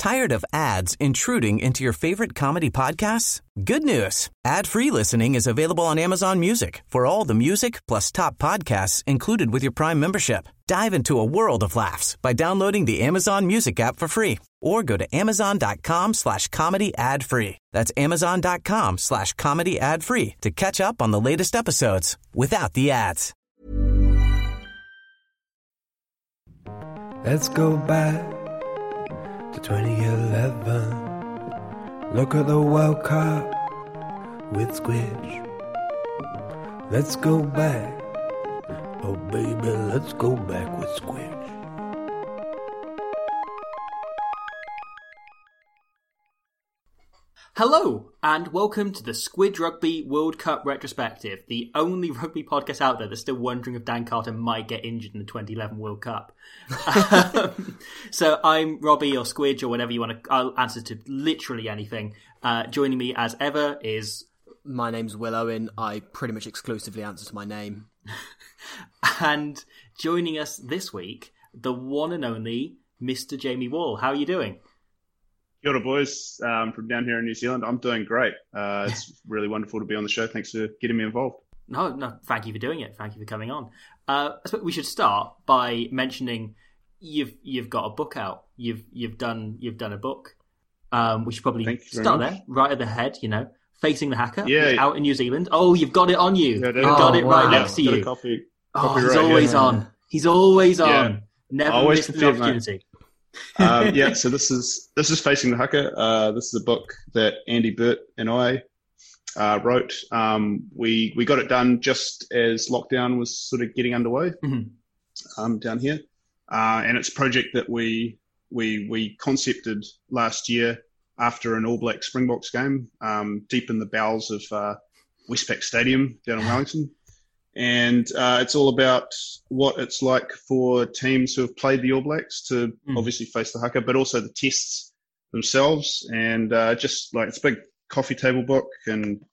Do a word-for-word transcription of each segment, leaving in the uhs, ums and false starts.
Tired of ads intruding into your favorite comedy podcasts? Good news. Ad-free listening is available on Amazon Music for all the music plus top podcasts included with your Prime membership. Dive into a world of laughs by downloading the Amazon Music app for free or go to amazon.com slash comedy ad free. That's amazon.com slash comedy ad free to catch up on the latest episodes without the ads. Let's go back to twenty eleven. Look at the World Cup with Squidge. Let's go back. Oh baby, let's go back with Squidge. Hello, and welcome to the Squidge Rugby World Cup retrospective, the only rugby podcast out there that's still wondering if Dan Carter might get injured in the twenty eleven World Cup. um, so I'm Robbie or Squidge or whatever you want to. I'll answer to literally anything. Uh, joining me as ever is... My name's Will Owen. I pretty much exclusively answer to my name. And joining us this week, the one and only Mister Jamie Wall. How are you doing? Kia ora, boys, um, from down here in New Zealand. I'm doing great. Uh, it's really wonderful to be on the show. Thanks for getting me involved. No, no, thank you for doing it. Thank you for coming on. Uh, I suppose we should start by mentioning you've you've got a book out. You've you've done you've done a book. Um, we should probably start there, right at the head. You know, Facing the Hacker. Yeah, out in New Zealand. Oh, you've got it on you. Yeah, you've got oh, it right wow. next to got you. A copy, oh, copy he's right, always yeah. on. He's always on. Yeah. Never always missed an prepared, opportunity. um, yeah, so this is this is Facing the Haka. Uh, this is a book that Andy Burt and I uh, wrote. Um, we we got it done just as lockdown was sort of getting underway Mm-hmm. um, down here, uh, and it's a project that we we we concepted last year after an All Black Springboks game, um, deep in the bowels of uh, Westpac Stadium down in Wellington. And uh, it's all about what it's like for teams who have played the All Blacks to Mm. obviously face the haka, but also the tests themselves. And uh, just like it's a big coffee table book, and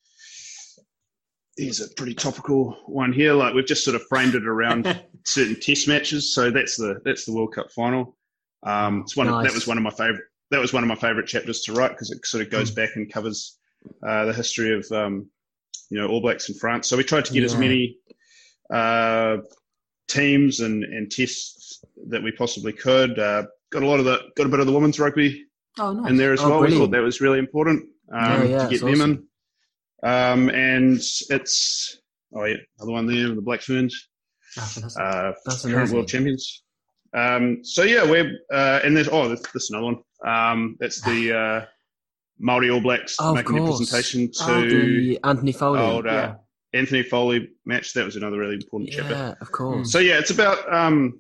here's a pretty topical one here. Like we've just sort of framed it around certain test matches. So that's the that's the World Cup final. Um, it's one of, Nice. that was one of my favorite. That was one of my favorite chapters to write because it sort of goes Mm. back and covers uh, the history of um, you know All Blacks in France. So we tried to get as Yeah. many uh, teams and, and tests that we possibly could. Uh, got a lot of the got a bit of the women's rugby Oh, nice. in there as Oh, well. We brilliant. thought that was really important um, Yeah, yeah, to get it's them awesome. in. Um, and it's oh yeah, another one there, the Black Ferns, Oh, fantastic. uh, That's current amazing. world champions. Um, so yeah, we're uh, and there's oh, this, this is another one. Um, that's the uh, Māori All Blacks Oh, of making a course. presentation Oh, to the Anthony Foley. old uh, Yeah. Anthony Foley match. That was another really important chapter. yeah, of course. So yeah, it's about um,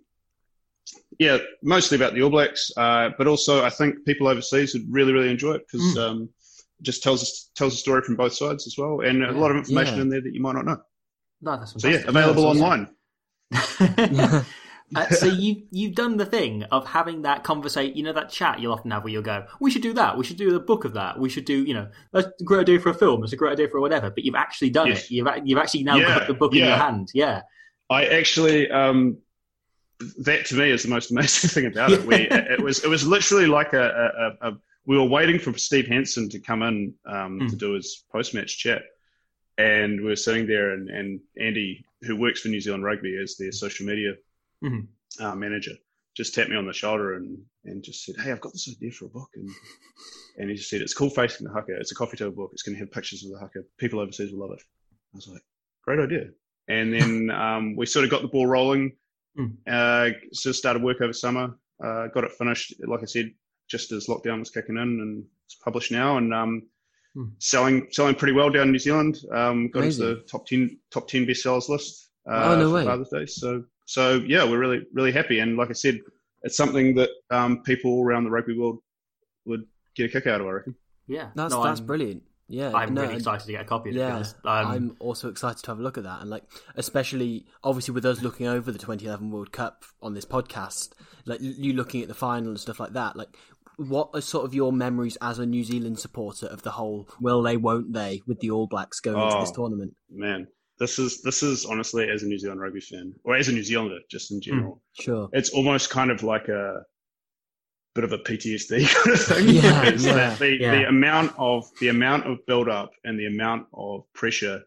yeah, mostly about the All Blacks, uh, but also I think people overseas would really, really enjoy it because Mm. um, it just tells us tells a story from both sides as well, and a Yeah. lot of information Yeah. in there that you might not know. No, that's So yeah, fantastic. available Yeah, online. that's Uh, so you you've done the thing of having that conversation, you know, that chat you'll often have where you'll go, we should do that, we should do a book of that, we should do, you know, that's a great idea for a film, it's a great idea for whatever, but you've actually done Yes. it. You've ac- you've actually now Yeah, got the book in yeah. your hand. Yeah. I actually, um, that to me is the most amazing thing about it. We, it was, it was literally like a, a, a, a we were waiting for Steve Hansen to come in um, Mm. to do his post-match chat, and we were sitting there, and, and Andy, who works for New Zealand Rugby as their social media Mhm. uh, manager, just tapped me on the shoulder and, and just said, "Hey, I've got this idea for a book," and and he just said, "It's called Facing the Haka. It's a coffee table book. It's going to have pictures of the haka. People overseas will love it." I was like, "Great idea." And then um, we sort of got the ball rolling. Mm. Uh, sort of started work over summer. Uh, got it finished, like I said, just as lockdown was kicking in, and it's published now and um, Mm. selling selling pretty well down in New Zealand. Um, got into Amazing. the top ten top ten bestsellers list uh, Oh, no for way. Father's Day. So so yeah, we're really really happy. And like I said, it's something that um, people all around the rugby world would get a kick out of, I reckon. Yeah. That's No, that's I'm, brilliant. Yeah, I'm no, really and- excited to get a copy of it, to be Yeah, honest. Um, I'm also excited to have a look at that, and like, especially obviously with us looking over the twenty eleven World Cup on this podcast, like you looking at the final and stuff like that. Like, what are sort of your memories as a New Zealand supporter of the whole will they, won't they, with the All Blacks going into this Oh. tournament? Man, this is this is honestly, as a New Zealand rugby fan, or as a New Zealander, just in general, Sure. it's almost kind of like a bit of a P T S D kind of thing. Yeah, It's yeah, that the, yeah. the amount of the amount of build up and the amount of pressure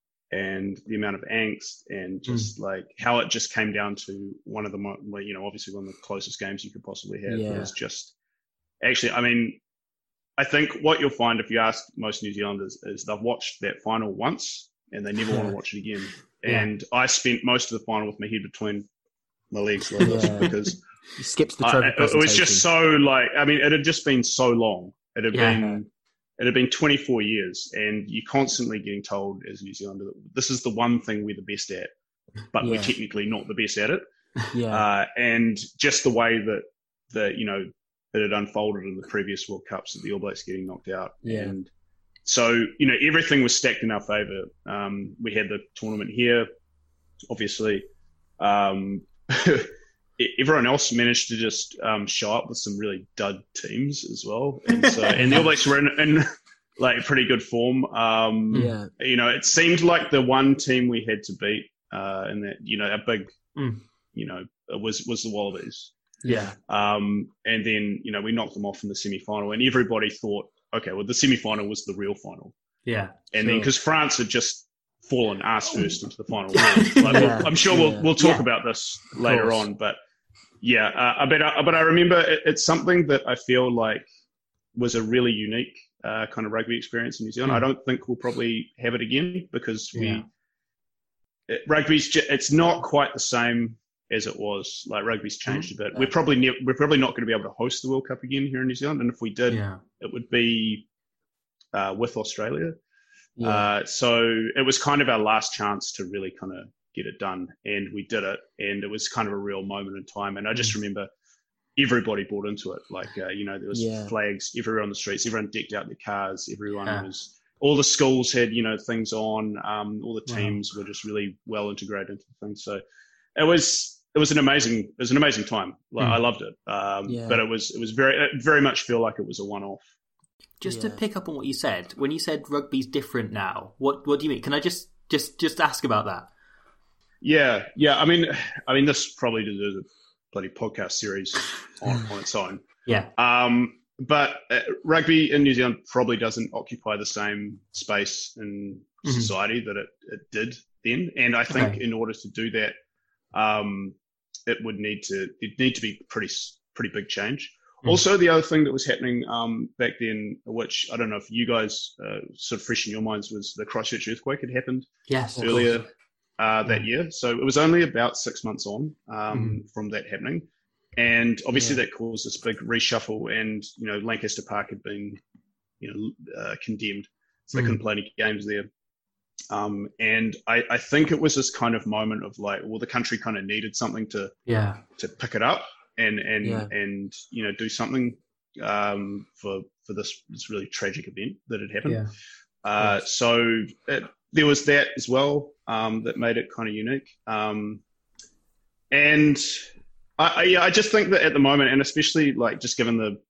and the amount of angst and just mm. like how it just came down to one of the mo- you know obviously one of the closest games you could possibly have. Yeah. It was just actually, I mean, I think what you'll find if you ask most New Zealanders is they've watched that final once and they never want to watch it again. Yeah. And I spent most of the final with my head between my legs like this Yeah. because He skips the trophy I, it was just so like, I mean, it had just been so long. It had Yeah. been, it had been twenty-four years, and you're constantly getting told as a New Zealander that this is the one thing we're the best at, but Yeah. we're technically not the best at it. Yeah. Uh, and just the way that, that, you know, that it unfolded in the previous World Cups, that the All Blacks getting knocked out. Yeah. And so, you know, everything was stacked in our favour. Um, we had the tournament here, obviously. Um, everyone else managed to just um, show up with some really dud teams as well. And so, and the All Blacks were in, in like pretty good form. Um, Yeah. You know, it seemed like the one team we had to beat, uh, and that, you know, a big, Mm. you know, was, was the Wallabies. Yeah. Um, and then, you know, we knocked them off in the semi-final, and everybody thought, okay, well, the semi-final was the real final. Yeah. And Sure. then, because France had just fallen ass first into the final. Like, Yeah. we'll, I'm sure we'll Yeah. we'll talk Yeah. about this later course. on, but yeah, uh, but I, but I remember it, it's something that I feel like was a really unique uh, kind of rugby experience in New Zealand. Mm. I don't think we'll probably have it again because we Yeah. it, rugby's ju- it's not quite the same as it was. Like rugby's changed a bit. We're probably ne- we're probably not going to be able to host the World Cup again here in New Zealand, and if we did, Yeah. it would be uh, with Australia. Yeah. Uh, so it was kind of our last chance to really kind of get it done, and we did it, and it was kind of a real moment in time. And I just remember everybody bought into it. Like, uh, you know, there was Yeah. flags everywhere on the streets, everyone decked out their cars, everyone Yeah. was, all the schools had, you know, things on, um, all the Wow. teams were just really well integrated into the thing. So it was, it was an amazing, it was an amazing time. Like, Mm. I loved it. Um, Yeah. but it was, it was very, it very much feel like it was a one-off. Just Yeah. to pick up on what you said, when you said rugby's different now, what what do you mean? Can I just just just ask about that? Yeah, yeah. I mean, I mean, this probably deserves a bloody podcast series on, on its own. Yeah. Um, but uh, rugby in New Zealand probably doesn't occupy the same space in Mhm. society that it, it did then. And I think Okay. in order to do that, um, it would need to it need to be pretty pretty big change. Mm. Also, the other thing that was happening um, back then, which I don't know if you guys uh, sort of fresh in your minds, was the Christchurch earthquake had happened Yes. of earlier course. uh, that Yeah. year. So it was only about six months on um, Mhm. from that happening. And obviously Yeah. that caused this big reshuffle, and, you know, Lancaster Park had been, you know, uh, condemned. So they Mhm. couldn't play any games there. Um, and I, I think it was this kind of moment of like, well, the country kind of needed something to, Yeah. to pick it up and, and, Yeah. and, you know, do something um, for, for this, this really tragic event that had happened. Yeah. Uh, so it, there was that as well um, that made it kind of unique. Um, and I, I, yeah, I just think that at the moment, and especially like just given the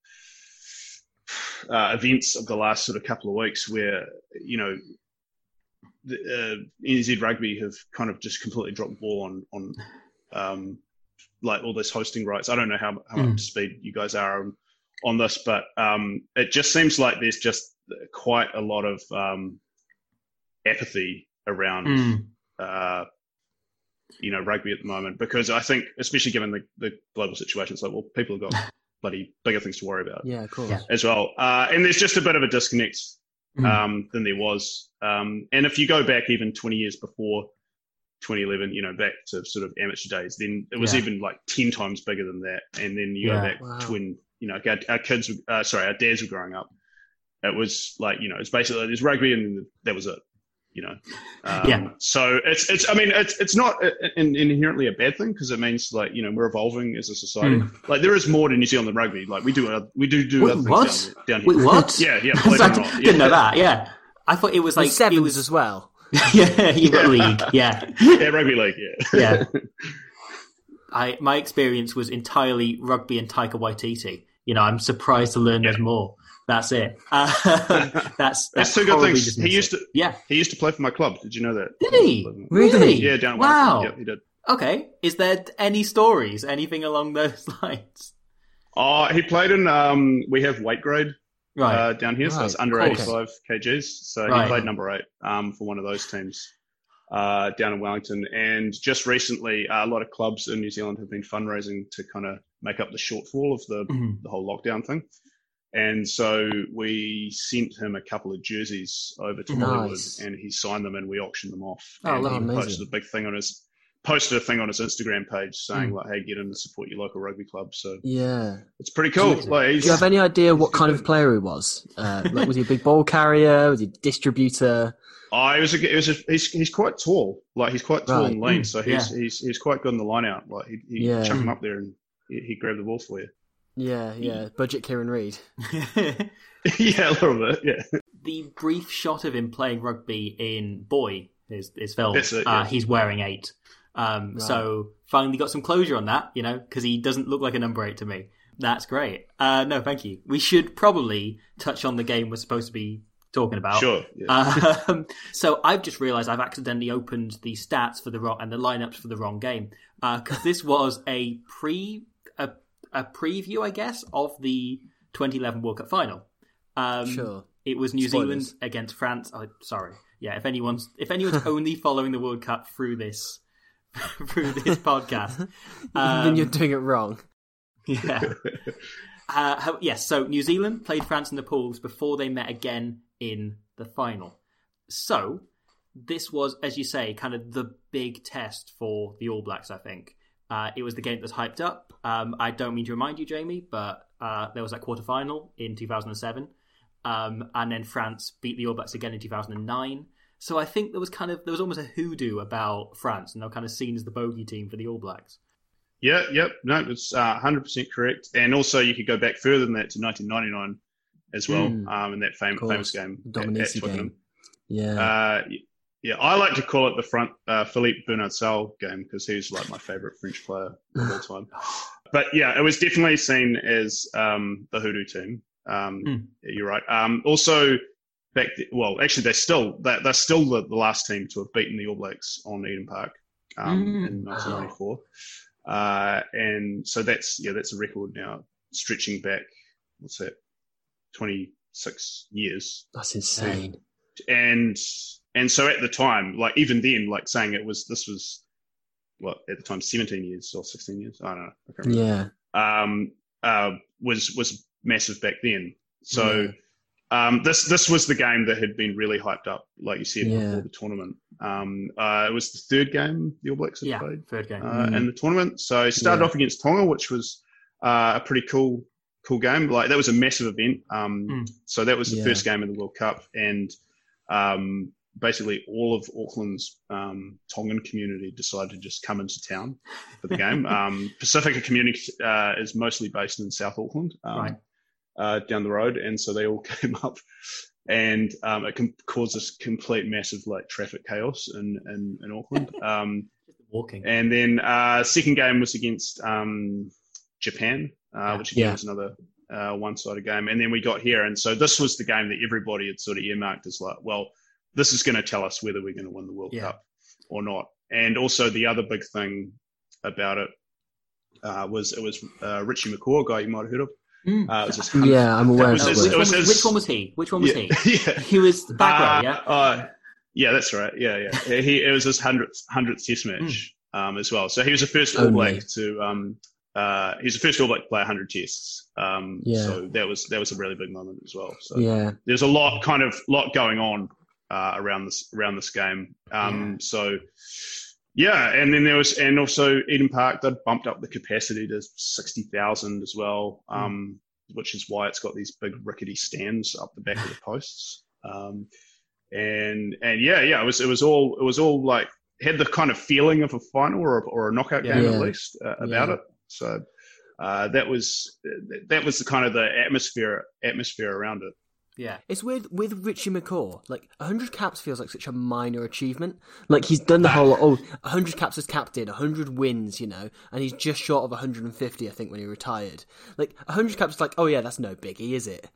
uh, events of the last sort of couple of weeks where, you know, the, uh, N Z Rugby have kind of just completely dropped the ball on, on um, like all this hosting rights. I don't know how, how Mm. up to speed you guys are on, on this, but um, it just seems like there's just quite a lot of um, apathy around, Mm. uh, you know, rugby at the moment, because I think, especially given the, the global situation, it's like, well, people have got bloody bigger things to worry about Yeah, of course. Yeah. as well. Uh, and there's just a bit of a disconnect Mm. um, than there was. Um, and if you go back even twenty years before twenty eleven, you know, back to sort of amateur days, then it was Yeah. even like ten times bigger than that. And then you Yeah. go back Wow. to when, you know, our, our kids, were- uh, sorry, our dads were growing up. It was like, you know, it's basically, there's rugby and that was it, you know. Um, Yeah. So it's, it's, I mean, it's, it's not in, inherently a bad thing, because it means like, you know, we're evolving as a society. Mm. Like there is more to New Zealand than rugby. Like we do, uh, we do do Wait, other what? things down, down here. Wait, what? Yeah, yeah, believe it I or not. didn't Yeah. know that. Yeah. I thought it was like Like sevens it was as well. yeah, you got league. Yeah. Yeah, rugby league, yeah. Yeah. I my experience was entirely rugby and Taika Waititi. You know, I'm surprised to learn Yeah. there's more. That's it. Uh, that's that's That's two good horribly things. He dismissive. used to Yeah. he used to play for my club. Did you know that? Did he? Really? Yeah, down at Wow. Wellington. Yeah, he did. Okay. Is there any stories? Anything along those lines? Oh, he played in. Um, we have weight grade Right. uh, down here, so Right. it's under Okay. eighty-five kgs. So Right. he played number eight um, for one of those teams uh, down in Wellington. And just recently, uh, a lot of clubs in New Zealand have been fundraising to kind of make up the shortfall of the Mhm. the whole lockdown thing. And so we sent him a couple of jerseys over to Nice. Hollywood, and he signed them, and we auctioned them off. Oh, and lovely. he Amazing. posted a big thing on his posted a thing on his Instagram page saying Mm. like, "Hey, get in to support your local rugby club." So Yeah. it's pretty cool. Amazing. Like, Do he's, you have any idea what he's kind good. of player he was? Uh, like, was he a big ball carrier? Was he a distributor? Oh, he was a, he was a, he's he's quite tall. Like he's quite tall Right. and lean, Mm, so he's yeah. he's he's quite good in the line out. Like he he Yeah. chuck him up there and he, he grab the ball for you. Yeah, yeah. Budget Kieran Reid. Yeah, a little bit. Yeah, The brief shot of him playing rugby in Boy, his, his film, That's it, uh, yeah. he's wearing eight. Um, Right. So finally got some closure on that, you know, because he doesn't look like a number eight to me. That's great. Uh, no, thank you. We should probably touch on the game we're supposed to be talking about. sure. Yeah. Um, so I've just realised I've accidentally opened the stats for the wrong and the lineups for the wrong game because this was a pre a, a preview, I guess, of the twenty eleven World Cup final. Um, Sure. It was New Spoilers. Zealand against France. Oh, sorry, yeah. If anyone's if anyone's only following the World Cup through this through this podcast, um, then you're doing it wrong. yeah. Uh, how- yes, so New Zealand played France in the pools before they met again in the final. So this was, as you say, kind of the big test for the All Blacks, I think. Uh, it was the game that was hyped up. Um, I don't mean to remind you, Jamie, but uh, there was that quarterfinal in two thousand seven. Um, and then France beat the All Blacks again in two thousand nine. So I think there was kind of there was almost a hoodoo about France, and they were kind of seen as the bogey team for the All Blacks. Yeah, yep. No, it's uh, one hundred percent correct. And also, you could go back further than that to nineteen ninety-nine as well, Mm. um, in that fam- Of course. famous game. The at- at Dominici Twickenham. game. Yeah. Uh, y- yeah, I like to call it the front uh, Philippe Bernard-Sal game because he's like my favorite French player of all time. But yeah, it was definitely seen as um, the hoodoo team. Um, Mm. yeah, you're right. Um, also, back th- well, actually, they're still they're, they're still the, the last team to have beaten the All Blacks on Eden Park um, Mm. in nineteen ninety-four. Uh, and so that's yeah, that's a record now, stretching back. What's that? twenty-six years. That's insane. And and so at the time, like even then, like saying it was this was what at the time seventeen years or sixteen years. I don't know. I can't remember. Yeah. Um, uh, was was massive back then. So um, this this was the game that had been really hyped up, like you said, Yeah. before the tournament. Um, uh, it was the third game the All Blacks had Yeah, played third game. uh, Mm. in the tournament. So it started Yeah. off against Tonga, which was uh, a pretty cool cool game. Like that was a massive event. Um, Mm. So that was the Yeah. first game in the World Cup, and um, basically all of Auckland's um, Tongan community decided to just come into town for the game. um, Pacifica community uh, is mostly based in South Auckland, um, Right. uh, down the road, and so they all came up. And um, it can cause this complete massive like traffic chaos in in, in Auckland. Um, Walking. and then uh, second game was against um, Japan, uh, Yeah. which again Yeah. was another uh, one-sided game. And then we got here, and so this was the game that everybody had sort of earmarked as like, well, this is going to tell us whether we're going to win the World Yeah. Cup or not. And also the other big thing about it uh, was it was uh, Richie McCaw, a guy you might have heard of. Mm. Uh, it was his hundredth- Yeah, I'm aware it of was that. his- which, it one was was, his- which one was he? Which one was yeah, he? yeah. He was the back row, yeah? Uh, uh, yeah, that's right. Yeah, yeah. He it was his hundredth hundredth Test match um, as well. So he was the first All Only. Black to. Um, uh, he's the first All Black to play one hundred Tests. Um, Yeah. So that was that was a really big moment as well. So Yeah. there's a lot kind of lot going on uh, around this around this game. Um, So yeah, and then there was and also Eden Park they bumped up the capacity to sixty thousand as well. Um, which is why it's got these big rickety stands up the back of the posts. Um, and and yeah, yeah, it was it was all it was all like had the kind of feeling of a final or a, or a knockout Yeah. game Yeah. at least uh, about Yeah. it. So uh, that was that was the kind of the atmosphere atmosphere around it. Yeah. It's weird with Richie McCaw. Like, one hundred caps feels like such a minor achievement. Like, he's done the whole, oh, one hundred caps as captain, one hundred wins, you know, and he's just short of one hundred fifty, I think, when he retired. Like, one hundred caps is like, oh yeah, that's no biggie, is it?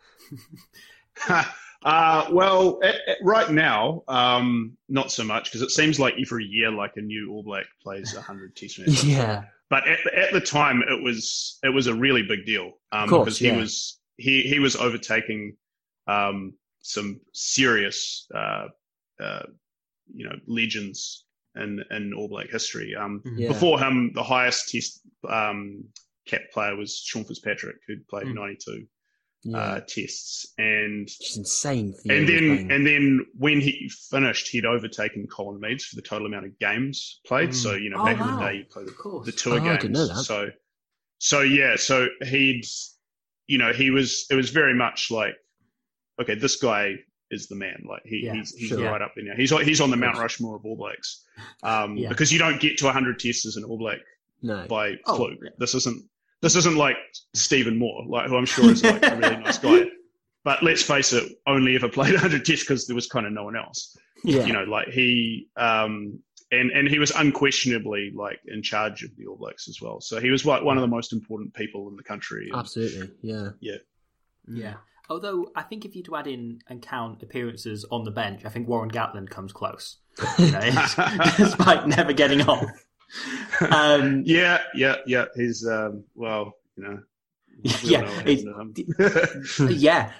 uh, well, at, at, right now, um, not so much because it seems like every year, like a new All Black plays one hundred Test matches. Yeah. but at, at the time, it was it was a really big deal um, course, because he yeah. was he he was overtaking um, some serious uh, uh, you know legends in in All Black history. Um, Yeah. Before him, the highest Test um, cap player was Sean Fitzpatrick, who'd played Mm. ninety-two Yeah. uh, tests, and It's insane. for and you, then playing. and then when he finished, he'd overtaken Colin Meads for the total amount of games played. Mm. So you know, Oh, back in wow. the day, you played Of course. the tour Oh, I games. didn't know that. So, so yeah, so he'd, you know, he was. It was very much like, okay, this guy is the man. Like he, Yeah, he's he's sure. right up there now. He's like he's on the Of Mount course. Rushmore of All Blacks, um, Yeah. because you don't get to one hundred tests as an All Black no. by Oh, fluke. yeah. This isn't this isn't like Stephen Moore, like who I'm sure is like a really nice guy. But let's face it, only ever played one hundred tests because there was kind of no one else. Yeah. You know, like he um, and and he was unquestionably like in charge of the All Blacks as well. So he was like one of the most important people in the country. And, Absolutely. Yeah. yeah, Yeah. Although I think if you to add in and count appearances on the bench, I think Warren Gatland comes close. You know, despite never getting off. Um, yeah, yeah, yeah. He's um, well, you know. we all Yeah, know what it's- happened to him. yeah,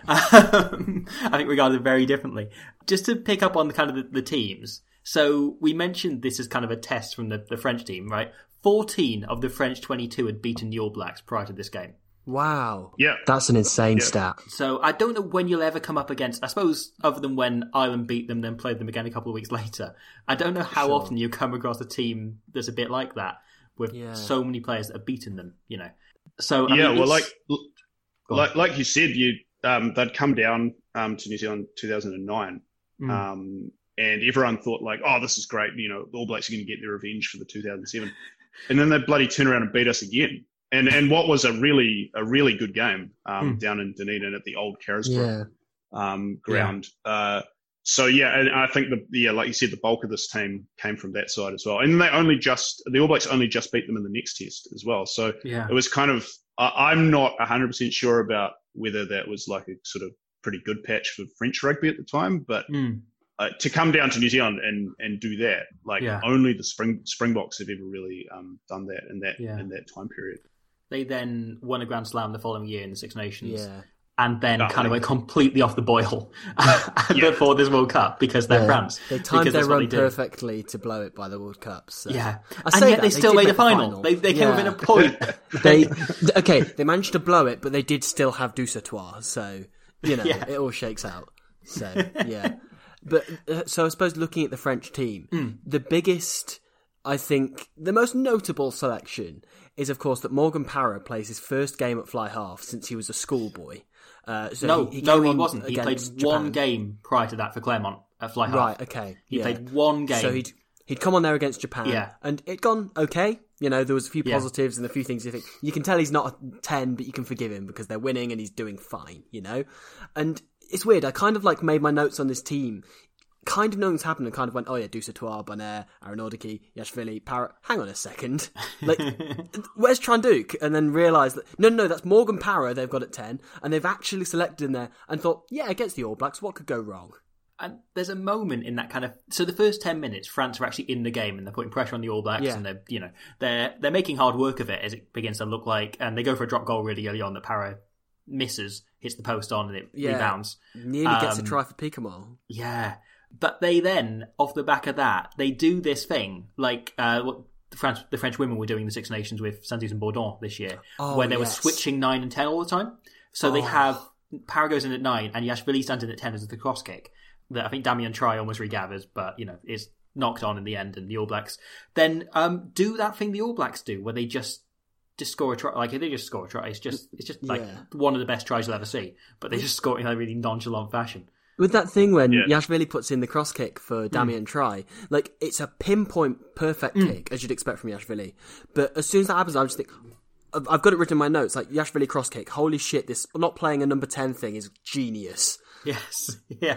um, I think regarded very differently. Just to pick up on the kind of the, the teams. So we mentioned this as kind of a test from the, the French team, right? fourteen of the French twenty-two had beaten the All Blacks prior to this game. Wow. Yeah. That's an insane Yeah. stat. So I don't know when you'll ever come up against, I suppose, other than when Ireland beat them, then played them again a couple of weeks later. I don't know how Sure. often you come across a team that's a bit like that, with Yeah. so many players that have beaten them, you know. So I yeah, mean, well, like it's- Go on. like like you said, you um, they'd come down um, to New Zealand two thousand nine, Mm. um, and everyone thought like, oh, this is great. You know, the All Blacks are going to get their revenge for the two thousand seven, and then they bloody turn around and beat us again. And and what was a really a really good game um, Mm. down in Dunedin at the old Carisbrook Yeah. um, ground. Uh, so yeah, and I think the yeah, like you said, the bulk of this team came from that side as well. And they only just the All Blacks only just beat them in the next test as well. So yeah. it was kind of I, I'm not one hundred percent sure about whether that was like a sort of pretty good patch for French rugby at the time, but Mm. uh, to come down to New Zealand and, and do that, like Yeah. only the Spring Springboks have ever really um, done that in that Yeah. in that time period. They then won a Grand Slam the following year in the Six Nations. Yeah. And then Oh, kind of they- went completely off the boil Yeah. before this World Cup because they're Yeah. France. They Because timed their that's what run they did. perfectly to blow it by the World Cup. So. Yeah. I And say yet that, they still did made make a the final. They, they came Yeah. within a point. They okay. They managed to blow it, but they did still have Du Sautoir, so you know Yeah. it all shakes out. So yeah, but uh, so I suppose looking at the French team, Mm. the biggest, I think, the most notable selection is of course that Morgan Parra plays his first game at fly half since he was a schoolboy. Uh, so no, he, he no, came he on wasn't. He played against one Japan. game prior to that for Claremont at fly half. Right. Okay. He yeah. played one game. So he'd he'd come on there against Japan, Yeah. and it'd gone okay. You know, there was a few Yeah. positives and a few things you think you can tell he's not a ten, but you can forgive him because they're winning and he's doing fine. You know, and it's weird. I kind of like made my notes on this team, kind of knowing what's happened, and kind of went, oh yeah, Du Sautoir, Bonaire, Aaron Ordeke, Yashvili, Parrot. Hang on a second, like where's Tranduc? And then realised that no, no, no, that's Morgan Parra. They've got at ten, and they've actually selected him there, and thought, yeah, against the All Blacks, what could go wrong? And there's a moment in that kind of so the first ten minutes, France are actually in the game and they're putting pressure on the All Blacks Yeah. and they're you know they're they're making hard work of it as it begins to look like, and they go for a drop goal really early on that Parra misses, hits the post on and it Yeah. rebounds. Nearly gets a Um, try for Picamol. Yeah, but they then off the back of that they do this thing like uh, what the French the French women were doing in the Six Nations with Santos and Bourdon this year, Oh, where they were yes. switching nine and ten all the time. So they Oh. have Parra goes in at nine and Yashvili stands in at ten as the cross kick. That I think Damien Try almost regathers, but you know is knocked on in the end, and the All Blacks then um, do that thing the All Blacks do, where they just just score a try. Like they just score a try. It's just it's just like Yeah. one of the best tries you'll ever see. But they just score it in a really nonchalant fashion. With that thing when Yeah. Yashvili puts in the cross kick for Damien Try, like it's a pinpoint perfect kick, as you'd expect from Yashvili. But as soon as that happens, I just think, I've I've got it written in my notes, like Yashvili cross kick, holy shit, this not playing a number ten thing is genius. Yes, yeah.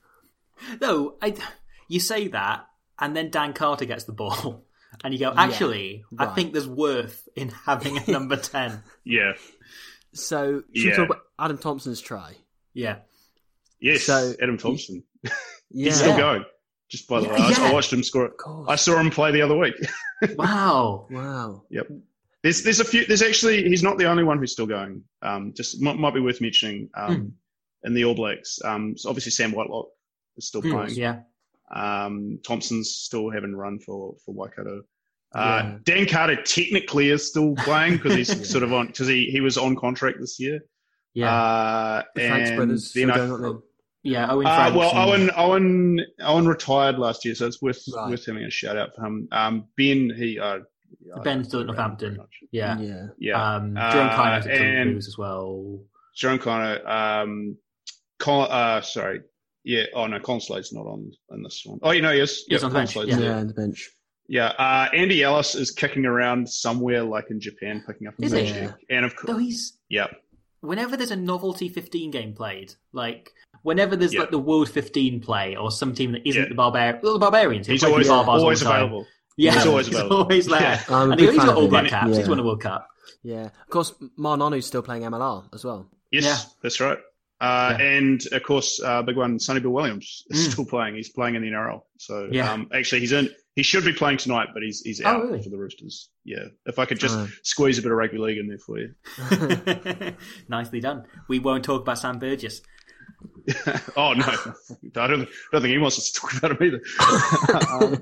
No, I, you say that, and then Dan Carter gets the ball, and you go, actually, I right. think there's worth in having a number ten. Yeah. So, should we Yeah. talk about Adam Thompson's try? Yeah. Yes. So- Adam Thompson. Yeah. He's still going. Just by the Yeah, way, I, yeah. I watched him score. course. I saw him play the other week. Wow. Wow. Yep. There's there's a few. There's actually he's not the only one who's still going. Um, just might, might be worth mentioning. Um, mm. in the All Blacks, um, so obviously Sam Whitelock is still playing. Mm, yeah. Um, Thompson's still having a run for for Waikato. Uh, yeah. Dan Carter technically is still playing because he's yeah. sort of on because he, he was on contract this year. Yeah. Uh, the Franks and brothers then I, on yeah, Owen. Uh, well, and... Owen Owen Owen retired last year, so it's worth right. worth having a shout out for him. Um, Ben he uh, Ben's still at Northampton. Yeah, yeah, yeah. Um, Jerome uh, Kiner and Blues as well. Jerome Kiner, um, Colin, uh, sorry, yeah. Oh no, Colin Slade's not on in this one. Oh, you know, yes, he's yeah, on the bench. Slade's Yeah. yeah, on the bench. Yeah, uh, Andy Ellis is kicking around somewhere, like in Japan, picking up a Is magic. he? And of course, no, he's yeah. Whenever there's a novelty fifteen game played, like whenever there's yeah. like the World fifteen play or some team that isn't yeah. the Barbar, well, the Barbarians, he's always, yeah. always available. Yeah, he's always he's available. always there. Yeah. And he's got All Black caps. Yeah. He's won a World Cup. Yeah, of course, Marnonu's still playing M L R as well. Yes, yeah. that's right. Uh, yeah. And of course, uh, big one, Sonny Bill Williams is mm. still playing. He's playing in the N R L. So yeah. um, actually, he's in. He should be playing tonight, but he's he's out oh, really? for the Roosters. Yeah, if I could just oh. squeeze a bit of rugby league in there for you. Nicely done. We won't talk about Sam Burgess. Oh no, I don't, don't think he wants us to talk about him either. um,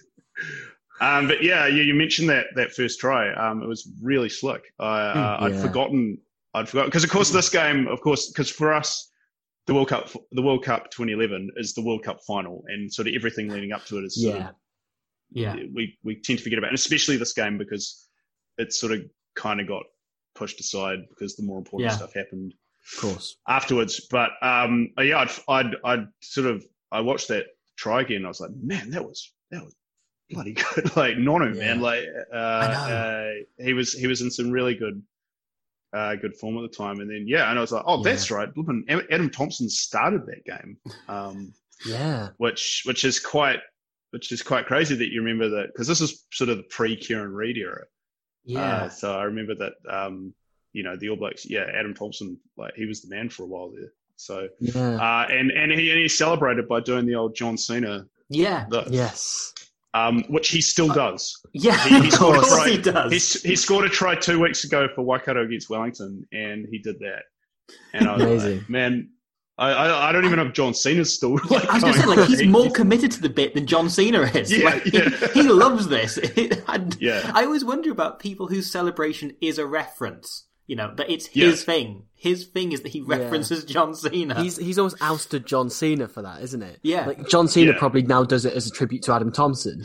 um, but yeah, you, you mentioned that that first try. Um, it was really slick. I, uh, yeah. I'd forgotten. I'd forgotten because of course this game, of course, because for us, the World Cup, the World Cup twenty eleven is the World Cup final, and sort of everything leading up to it is. Sort yeah. Of, yeah. We we tend to forget about, it, and especially this game because it sort of kind of got pushed aside because the more important yeah. stuff happened. Of course. Afterwards, but um, yeah, I'd, I'd, I'd sort of, I watched that try again. And I was like, man, that was that was bloody good. Like Nonu, yeah. man, like uh, uh, he was he was in some really good, uh, good form at the time. And then yeah, and I was like, oh, yeah. that's right. Adam Thompson started that game. Um, yeah, which which is quite which is quite crazy that you remember that because this is sort of the pre Kieran Reid era. Yeah. Uh, so I remember that. Um, You know, the All Blacks, yeah, Adam Thompson, like he was the man for a while there. So, yeah. uh, and, and he, and he celebrated by doing the old John Cena. Yeah. The, yes. Um, which he still does. Yeah, he, he of scored course a try, he does. He, he scored a try two weeks ago for Waikato against Wellington, and he did that. And I was Amazing. like, man, I, I, I don't even know if John Cena's still. Yeah, like, I was going to say, like, he's more committed to the bit than John Cena is. Yeah, like, yeah. He, he loves this. and yeah. I always wonder about people whose celebration is a reference. You know, that it's his yeah. thing. His thing is that he references yeah. John Cena. He's he's always ousted John Cena for that, isn't it? Yeah. Like John Cena yeah. probably now does it as a tribute to Adam Thompson.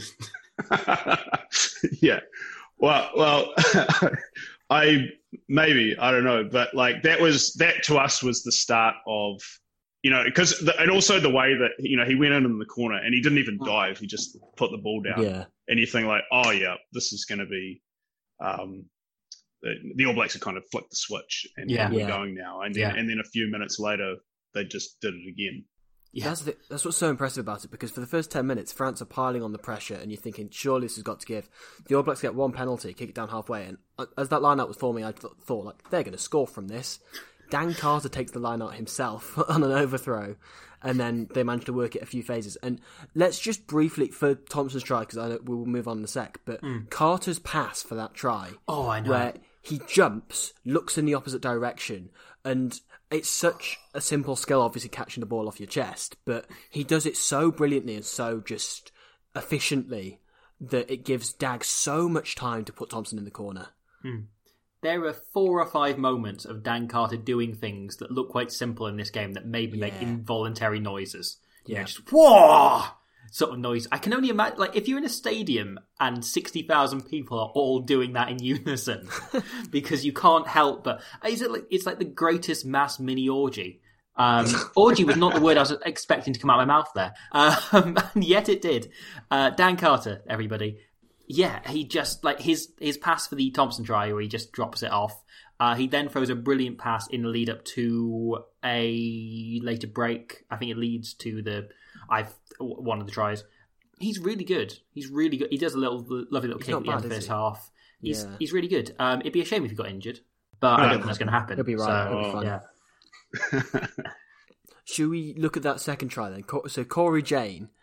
yeah. Well, well, I maybe I don't know, but like that was that to us was the start of you know because and also the way that you know he went in in the corner and he didn't even dive. He just put the ball down. Yeah. And you think like, oh yeah, this is going to be. Um, The All Blacks had kind of flicked the switch and yeah. we're yeah. going now. And then, yeah. and then a few minutes later, they just did it again. Yeah. That's the, that's what's so impressive about it because for the first ten minutes, France are piling on the pressure and you're thinking, surely this has got to give. The All Blacks get one penalty, kick it down halfway. And as that line-out was forming, I th- thought, like, they're going to score from this. Dan Carter takes the line-out himself on an overthrow. And then they managed to work it a few phases. And let's just briefly, for Thompson's try, because I know we will move on in a sec, but mm. Carter's pass for that try. Oh, I know. Where he jumps, looks in the opposite direction, and it's such a simple skill, obviously catching the ball off your chest, but he does it so brilliantly and so just efficiently that it gives Dag so much time to put Thompson in the corner. Hmm. There are four or five moments of Dan Carter doing things that look quite simple in this game that maybe yeah. make involuntary noises. Yeah. You know, just whoa sort of noise. I can only imagine, like, if you're in a stadium and sixty thousand people are all doing that in unison, because you can't help but is it like, it's like the greatest mass mini orgy. Um, orgy was not the word I was expecting to come out of my mouth there, um, and yet it did. Uh, Dan Carter, everybody. Yeah, he just, like, his his pass for the Thompson try where he just drops it off. Uh, he then throws a brilliant pass in the lead up to a later break. I think it leads to the, I've one of the tries. He's really good. He's really good. He does a little lovely little he's kick at the end of the first half. He's yeah. he's really good. Um, it'd be a shame if he got injured, but I don't think that's going to happen. He'll be right. So, He'll be fine. yeah. Should we look at that second try then? So Corey Jane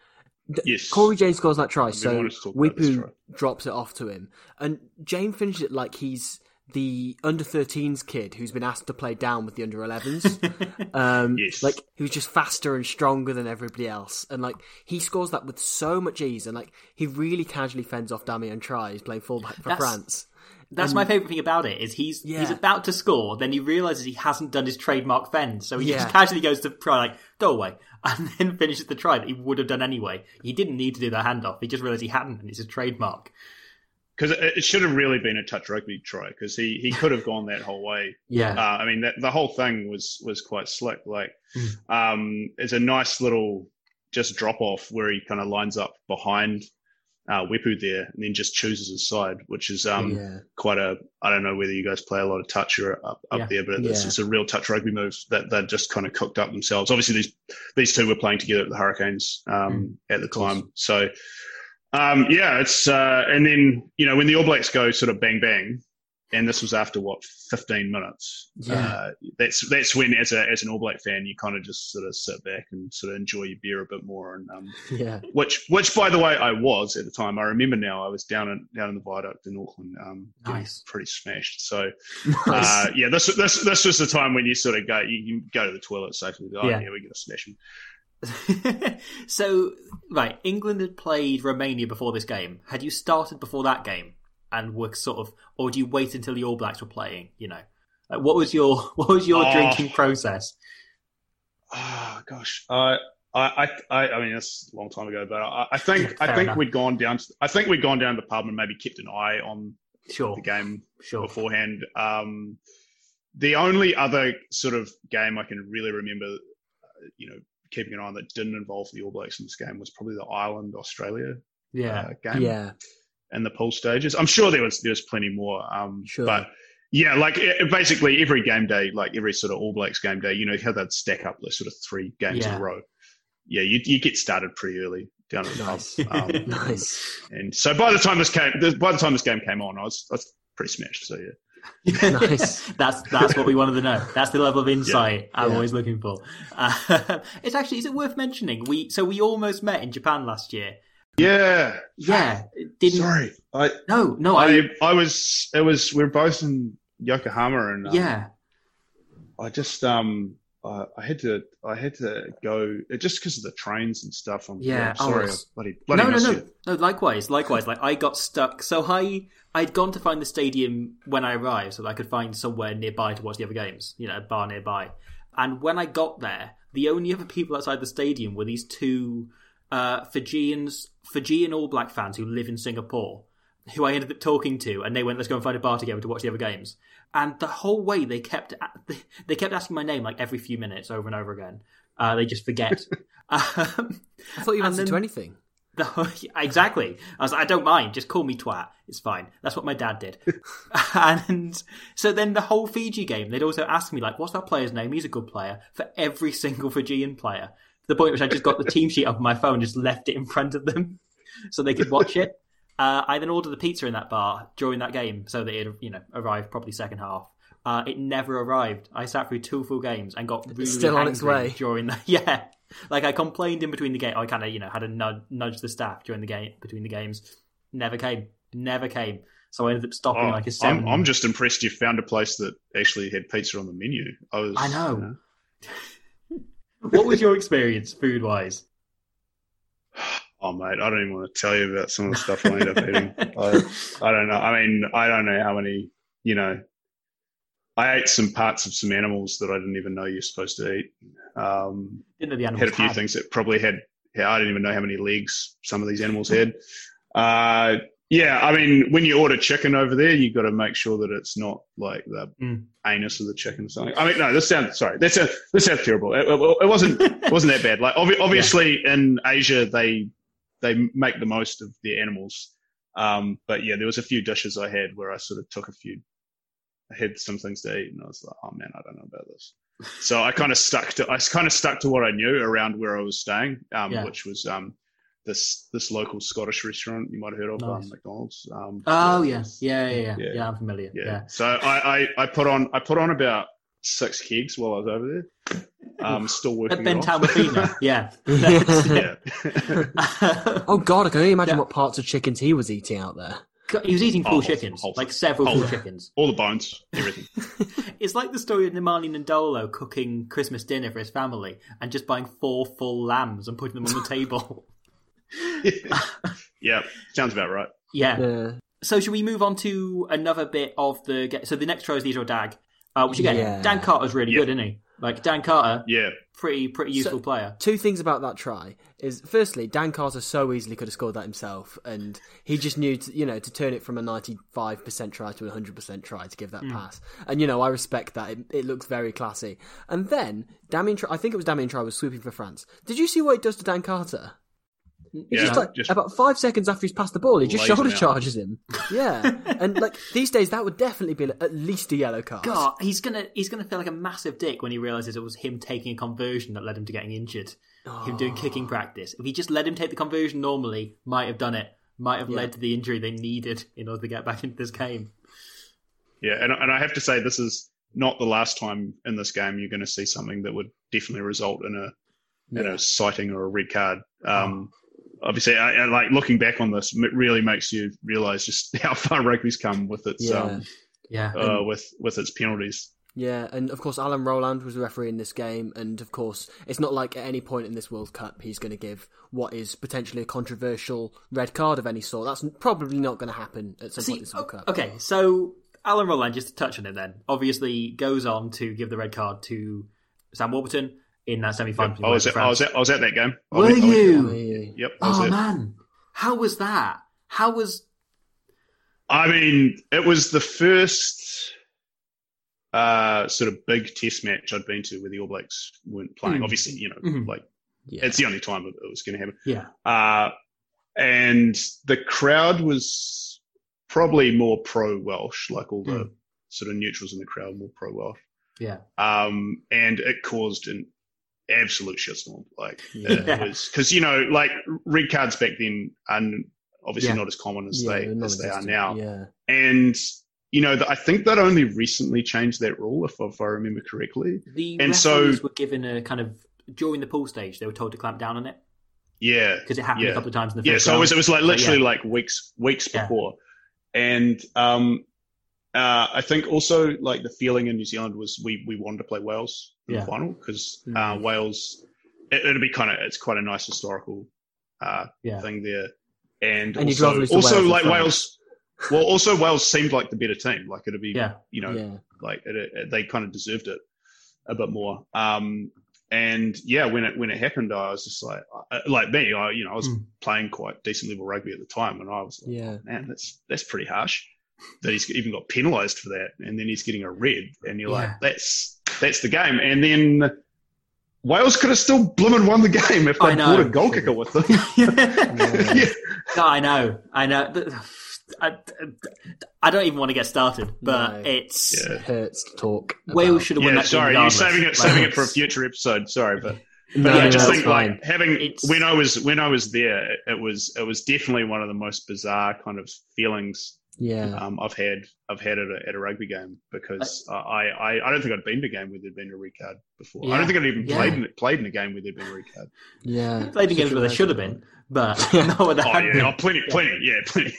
Yes. Corey Jane scores that try, I've been so wanting to talk about this Wipu try. drops it off to him. And Jane finishes it like he's the under thirteens kid who's been asked to play down with the under elevens. um, Yes. Like, who's just faster and stronger than everybody else. And, like, he scores that with so much ease. And, like, he really casually fends off Damien Tries playing fullback for That's- France. That's And- my favourite thing about it, is he's Yeah. he's about to score, then he realises he hasn't done his trademark fend, so he Yeah. just casually goes to try, like, go away, and then finishes the try that he would have done anyway. He didn't need to do that handoff, he just realised he hadn't, and it's his trademark. Because it, it should have really been a touch rugby try, because he, he could have gone that whole way. Yeah. Uh, I mean, that, the whole thing was was quite slick. Like, Mm. um, it's a nice little just drop off where he kind of lines up behind uh, Wipu there, and then just chooses his side, which is um, Yeah. quite a. I don't know whether you guys play a lot of touch or up, up Yeah. there, but it's, Yeah. it's a real touch rugby move that they just kind of cooked up themselves. Obviously, these these two were playing together at the Hurricanes um, at the time, so. Um, yeah, it's uh, and then you know when the All Blacks go sort of bang bang, and this was after what fifteen minutes. Yeah. Uh, that's that's when as a as an All Black fan you kind of just sort of sit back and sort of enjoy your beer a bit more, and um, Yeah. which which by the way I was at the time. I remember now I was down in down in the viaduct in Auckland, um, getting Nice. pretty smashed. So Nice. uh, yeah, this this this was the time when you sort of go you, you go to the toilet safely. Oh Yeah. yeah, we're gonna smash them. So, right, England had played Romania before this game. Had you started before that game and were sort of, or do you wait until the All Blacks were playing? You know, like, what was your what was your Oh. drinking process? Oh gosh, uh, I, I, I mean, that's a long time ago, but I, I think, I Fair think enough. we'd gone down. To, I think we'd gone down to the pub and maybe kept an eye on Sure, the game sure. beforehand. Um, the only other sort of game I can really remember, uh, you know, keeping an eye on that didn't involve the All Blacks in this game was probably the Ireland Australia Yeah, uh, game Yeah. and the pool stages. I'm sure there was there was plenty more, um, Sure. but. Yeah, like it, basically every game day, like every sort of All Blacks game day, you know how they'd stack up the sort of three games in Yeah. a row. Yeah, you you get started pretty early down at the Nice. pub. Um, Nice. and so by the time this came, by the time this game came on, I was I was pretty smashed. So yeah, Nice. that's that's what we wanted to know. That's the level of insight I'm Yeah. always looking for. Uh, it's actually, is it worth mentioning? We so we almost met in Japan last year. yeah, Yeah, it didn't. Sorry, I No, no, I. I I was it was we we're both in Yokohama and um, yeah, I just um I, I had to I had to go it just because of the trains and stuff. I'm Yeah, I'm sorry, oh, I it's- bloody bloody no, no, missed no, you. no. Likewise, likewise. Like I got stuck. So I, I'd gone to find the stadium when I arrived, so that I could find somewhere nearby to watch the other games. You know, a bar nearby. And when I got there, the only other people outside the stadium were these two uh, Fijians, Fijian All Black fans who live in Singapore, who I ended up talking to, and they went, "Let's go and find a bar together to watch the other games." And the whole way they kept they kept asking my name like every few minutes over and over again. Uh, they just forget. um, I thought you And answered then- to anything. the, exactly. I was like, I don't mind. Just call me twat. It's fine. That's what my dad did. And so then the whole Fiji game, they'd also ask me, like, what's that player's name? He's a good player. For every single Fijian player. To the point at which I just got the team sheet up on my phone and just left it in front of them so they could watch it. Uh, I then ordered the pizza in that bar during that game so that it, you know, arrived probably second half. Uh, it never arrived. I sat through two full games and got really Still on angry its way. during the yeah. Like I complained in between the game. I kind of you know had a nudge, nudge the staff during the game between the games. Never came. Never came. So I ended up stopping Oh, like a seven. I'm, I'm just impressed you found a place that actually had pizza on the menu. I was. I know. you know. What was your experience food wise? Oh mate, I don't even want to tell you about some of the stuff I end up eating. I, I don't know. I mean, I don't know how many. You know, I ate some parts of some animals that I didn't even know you're supposed to eat. Um, Didn't know the animals had a few had. things that probably had. Yeah, I didn't even know how many legs some of these animals had. Uh, yeah, I mean, when you order chicken over there, you've got to make sure that it's not like the Mm. anus of the chicken or something. I mean, no, this sounds sorry. That sounds this sounds terrible. It, it, it wasn't it wasn't that bad. Like obvi- obviously in Asia they they make the most of their animals. Um, but yeah, there was a few dishes I had where I sort of took a few. I had some things to eat, and I was like, oh man, I don't know about this. So I kind of stuck to I kind of stuck to what I knew around where I was staying, um, Yeah. which was um, this this local Scottish restaurant you might have heard of, Nice. um, McDonald's. Um, Oh yeah, yeah. Yeah, yeah, yeah, yeah. Yeah. I'm familiar. yeah. Yeah. So I, I, I put on I put on about six kegs while I was over there. Um, still working At Ben it off. Talmafina, yeah. yeah. Oh God, I can only imagine Yeah. what parts of chickens he was eating out there. He was eating full Oh, chickens, whole- like several whole- full chickens. All the bones, everything. It's like the story of Nimani Nandolo cooking Christmas dinner for his family and just buying four full lambs and putting them on the table. Yeah, sounds about right. Yeah. Yeah. So should we move on to another bit of the... Ge- so the next try is Leader or Dag, uh, which again, Yeah. Dan Carter's really Yeah. good, isn't he? Like, Dan Carter, Yeah, pretty pretty useful So- player. Two things about that try is, firstly, Dan Carter so easily could have scored that himself, and he just knew, to, you know, to turn it from a ninety-five percent try to a one hundred percent try to give that pass. And, you know, I respect that. It, it looks very classy. And then, Damien, Tri- I think it was Damien Tri was swooping for France. Did you see what it does to Dan Carter? It's Yeah, just like just- about five seconds after he's passed the ball, he just Lays him shoulder out. charges him. Yeah, and like these days, that would definitely be at least a yellow card. God, he's gonna he's gonna feel like a massive dick when he realizes it was him taking a conversion that led him to getting injured. Him doing kicking practice. If he just let him take the conversion normally, might have done it. Might have Yeah. led to the injury they needed in order to get back into this game. yeah, and and I have to say this is not the last time in this game you're going to see something that would definitely result in a in Yeah. a sighting or a red card. Um, Obviously, I, I, like looking back on this, it really makes you realise just how far rugby's come with its Yeah. um, Yeah. uh, with with its penalties. Yeah, and of course Alan Rowland was the referee in this game, and of course it's not like at any point in this World Cup he's going to give what is potentially a controversial red card of any sort. That's probably not going to happen at some See, point in this World o- Cup. okay, so Alan Rowland, just to touch on it then, obviously goes on to give the red card to Sam Warburton in that semi-final. I was at, I was at I was at that game. I Were went- I went- you? Yeah. Yep. I was Oh there. man, how was that? How was? I mean, it was the first uh, sort of big test match I'd been to where the All Blacks weren't playing. Mm. Obviously, you know, Mhm. like Yeah. it's the only time it, it was going to happen. Yeah, Uh, and the crowd was probably more pro Welsh, like all the Mm. sort of neutrals in the crowd, more pro Welsh. yeah, Um, and it caused an absolute shitstorm. Like Yeah. it was because you know, like red cards back then are obviously Yeah. not as common as Yeah, they they're as they are non-existent. now. Yeah. And you know, I think that only recently changed that rule, if, if I remember correctly. the And so- referees were given a kind of during the pool stage. They were told to clamp down on it Yeah, because it happened yeah. a couple of times in the yeah. first So it was, round. it was like But literally yeah. like weeks weeks Yeah. before, and um, uh, I think also like the feeling in New Zealand was we we wanted to play Wales in Yeah. the final because Mm. uh, Wales it, it'd be kind of it's quite a nice historical uh, Yeah. thing there, and, And you'd also, rather lose to also Wales than like France. Wales. Well, also Wales seemed like the better team. Like it'd be Yeah. you know Yeah. like it, it, they kind of deserved it a bit more. Um, and yeah, when it when it happened, I was just like, uh, like me, I you know I was Mm. playing quite decent level rugby at the time, and I was like, Yeah. man, that's that's pretty harsh that he's even got penalised for that, and then he's getting a red, and you're Yeah. like, that's that's the game, and then Wales could have still blimmin' won the game if I they know. brought a goal kicker with them. yeah. No, I know, I know. I, I don't even want to get started, but No. it's Yeah. It hurts to talk. Wales about. should have won Yeah, that. sorry, game you're regardless. saving it, Like, saving it for a it's- future episode. Sorry, but No, But yeah, I no, just that's think fine. like having It's- when I was when I was there, it, it was it was definitely one of the most bizarre kind of feelings Yeah. um, I've had I've had at a, at a rugby game because I, I I don't think I'd been to a game where there'd been a red card before. I Yeah. don't think I'd even Yeah. played in, played in a game where there'd been a red card. Yeah. Played in games where there should have been, but not where there Oh had yeah, been. oh, plenty, plenty, yeah, plenty.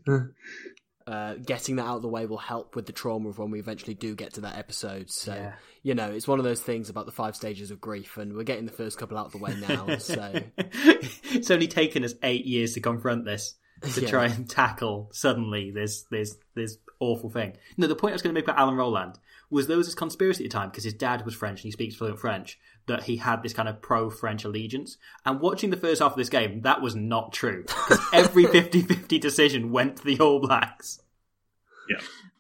Uh, getting that out of the way will help with the trauma of when we eventually do get to that episode. So, Yeah. you know, it's one of those things about the five stages of grief, and we're getting the first couple out of the way now. So, It's only taken us eight years to confront this, to Yeah. try and tackle suddenly this this this awful thing. No, the point I was going to make about Alan Rowland was there was this conspiracy at the time because his dad was French and he speaks fluent French, that he had this kind of pro-French allegiance. And watching the first half of this game, that was not true. Because every fifty-fifty decision went to the All Blacks. Yeah.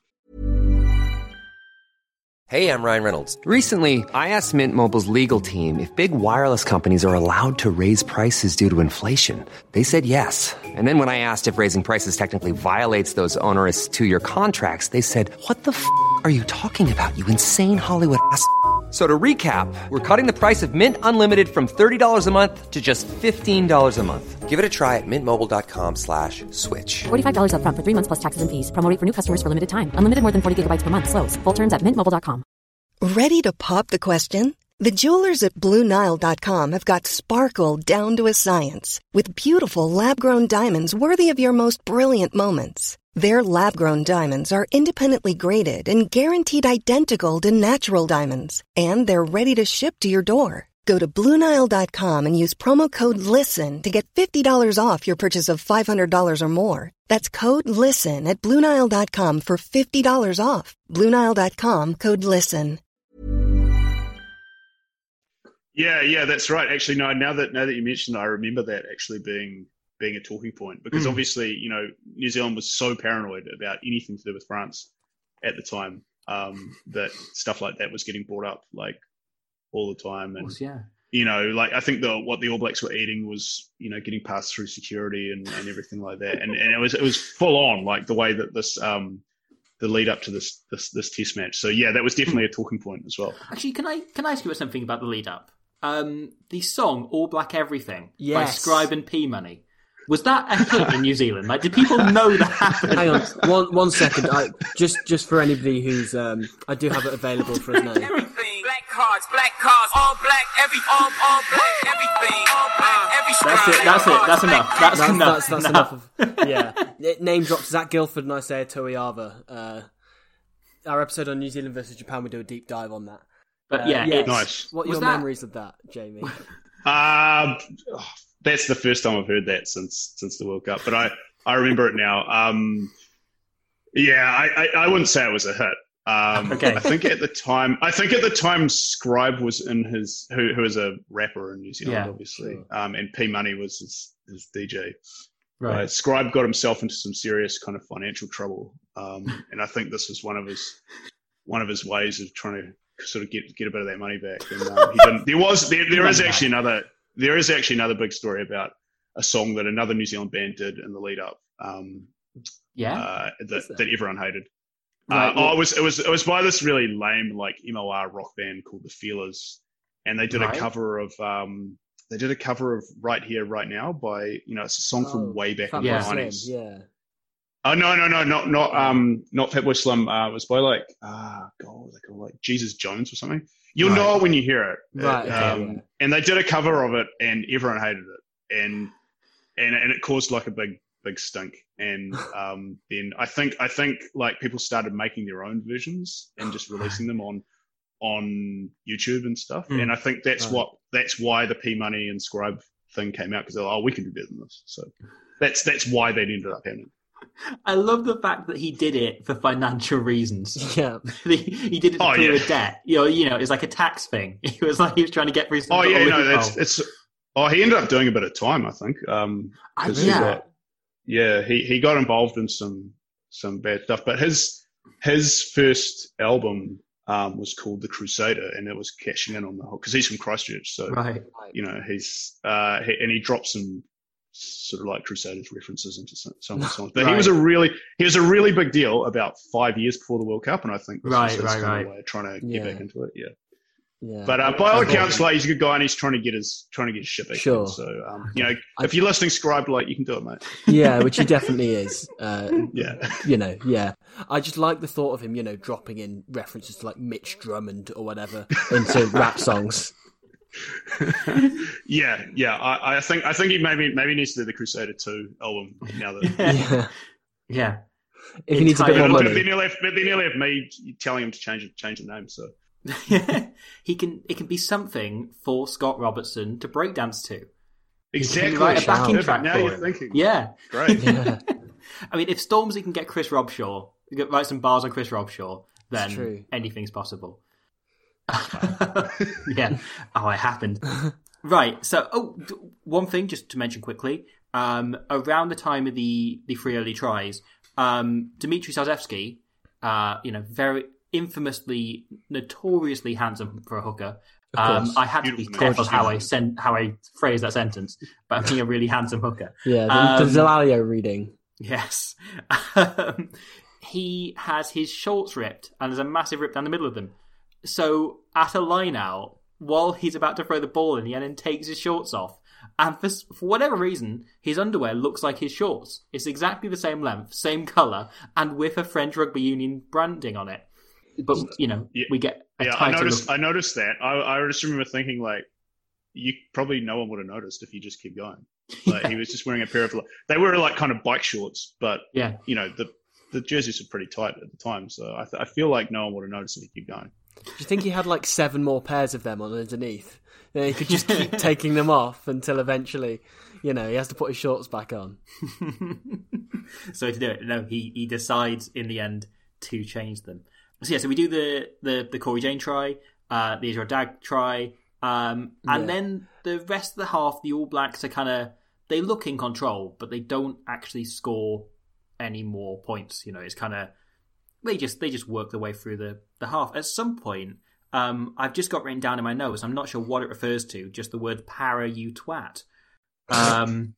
Hey, I'm Ryan Reynolds. Recently, I asked Mint Mobile's legal team if big wireless companies are allowed to raise prices due to inflation. They said yes. And then when I asked if raising prices technically violates those onerous two-year contracts, they said, "What the f*** are you talking about, you insane Hollywood ass?" So to recap, we're cutting the price of Mint Unlimited from thirty dollars a month to just fifteen dollars a month. Give it a try at mintmobile.com slash switch. forty-five dollars up front for three months plus taxes and fees. Promo rate for new customers for limited time. Unlimited more than forty gigabytes per month. Slows full terms at mint mobile dot com. Ready to pop the question? The jewelers at Blue Nile dot com have got sparkle down to a science with beautiful lab-grown diamonds worthy of your most brilliant moments. Their lab-grown diamonds are independently graded and guaranteed identical to natural diamonds, and they're ready to ship to your door. Go to Blue Nile dot com and use promo code LISTEN to get fifty dollars off your purchase of five hundred dollars or more. That's code LISTEN at Blue Nile dot com for fifty dollars off. Blue Nile dot com, code LISTEN. Yeah, yeah, that's right. Actually, no, now that now that you mentioned it, I remember that actually being being a talking point because mm. obviously, you know, New Zealand was so paranoid about anything to do with France at the time um, that stuff like that was getting brought up like all the time. And, course, yeah. you know, like I think the what the All Blacks were eating was, you know, getting passed through security and, and everything like that. And and it was it was full on, like the way that this um the lead up to this this this test match. So yeah, that was definitely a talking point as well. Actually, can I can I ask you about something about the lead up? Um, the song "All Black Everything" yes. by Scribe and P Money. Was that a hit in New Zealand? Like, did people know that happened? Hang on, one one second. I, just just for anybody who's, um, I do have it available for us now. Everything, black cards, black cards, all black, every, all, all black, everything, all black, every. That's it. That's it. That's enough. That's, that's enough. That's, that's enough. enough of, yeah, it name drops Zach Guilford and Isaiah Tuiava. Uh, our episode on New Zealand versus Japan, we do a deep dive on that. But yeah, uh, yeah it's, nice. What are your that... memories of that, Jamie? Uh, that's the first time I've heard that since since the World Cup. But I, I remember it now. Um, yeah, I, I, I wouldn't say it was a hit. Um, okay. I think at the time, I think at the time, Scribe was in his who who is a rapper in New Zealand, yeah, obviously, sure. um, and P Money was his, his D J. Right. Uh, Scribe got himself into some serious kind of financial trouble, um, and I think this was one of his one of his ways of trying to sort of get get a bit of that money back. And um, he didn't. There was there, there is actually another there is actually another big story about a song that another New Zealand band did in the lead up. Um, yeah, uh, that that everyone hated. Right, uh, well, oh, it was it was it was by this really lame like M O R rock band called the Feelers, and they did right. a cover of um they did a cover of Right Here Right Now by you know it's a song oh, from way back in yeah. the nineties. Yeah. Oh no no no not not um not Fatboy Slim. Uh, it was by like ah uh, God what was they called like Jesus Jones or something. You'll right. know it when you hear it. Right. Uh, um, okay, yeah. And they did a cover of it, and everyone hated it, and and and it caused like a big big stink. And um then I think I think like people started making their own versions and just releasing them on on YouTube and stuff. Mm. And I think that's right. what that's why the P Money and Scribe thing came out because they're like, oh we can do better than this. So that's that's why that ended up happening. I love the fact that he did it for financial reasons. Yeah, he, he did it to oh, clear yeah. a debt. You know, you know, it's like a tax thing. He was like he was trying to get through. Some oh yeah, no, loophole. that's it's. Oh, he ended up doing a bit of time, I think. Um, I, yeah, he got, yeah, he, he got involved in some some bad stuff. But his his first album um, was called The Crusader, and it was cashing in on the whole because he's from Christchurch, so right. you know he's uh, he, and he dropped some sort of like Crusaders references into some, some of the songs. But right. he was a really he was a really big deal about five years before the World Cup, and I think this right, was his right, kind right. of way of trying to yeah. get back into it. Yeah. Yeah. But uh, by all accounts, like he's a good guy, and he's trying to get his trying to get his shit back. Sure. In. So um, you know, if you're listening, Scribe, like you can do it, mate. Yeah, which he definitely is. Uh, yeah. You know, yeah. I just like the thought of him, you know, dropping in references to like Mitch Drummond or whatever into rap songs. yeah, yeah. I, I think I think he maybe maybe needs to do the Crusader two album now that. yeah. Yeah. If he needs a bit more money. But then he'll have, but then he'll have me telling him to change it, change the name. So. he can. It can be something for Scott Robertson to breakdance to. Exactly. Write a backing wow. track now for you're him. thinking. Yeah. Great. Yeah. I mean, if Stormzy can get Chris Robshaw, write some bars on Chris Robshaw, then true. anything's possible. yeah. Oh, it happened. Right. So, oh, one thing just to mention quickly. Um, around the time of the the three early tries, um, Dmitry Sazevsky, uh, you know, very infamously, notoriously handsome for a hooker. Um, I had to be careful how I sent how I phrase that sentence, but being a really handsome hooker. Yeah, the, um, the Zelalio reading. Yes. Um, he has his shorts ripped, and there's a massive rip down the middle of them. So, at a line out, while he's about to throw the ball in, he then takes his shorts off. And for, for whatever reason, his underwear looks like his shorts. It's exactly the same length, same colour, and with a French Rugby Union branding on it. but you know, yeah, we get a yeah. I title noticed. of- I noticed that. I, I just remember thinking like, you probably no one would have noticed if you just kept going. Like Yeah. he was just wearing a pair of. They were like kind of bike shorts, but yeah. you know the the jerseys were pretty tight at the time, so I, th- I feel like no one would have noticed if he kept going. Do you think he had like seven more pairs of them on underneath? Then he could just keep taking them off until eventually, you know, he has to put his shorts back on. So to do it, no, he, he decides in the end to change them. So yeah, so we do the the, the Corey Jane try, uh, the Israel Dag try, um, and Yeah. then the rest of the half, the All Blacks are kind of, they look in control, but they don't actually score any more points. You know, it's kind of, they just they just work their way through the, the half. At some point, um, I've just got written down in my notes, I'm not sure what it refers to, just the word para you twat. Um,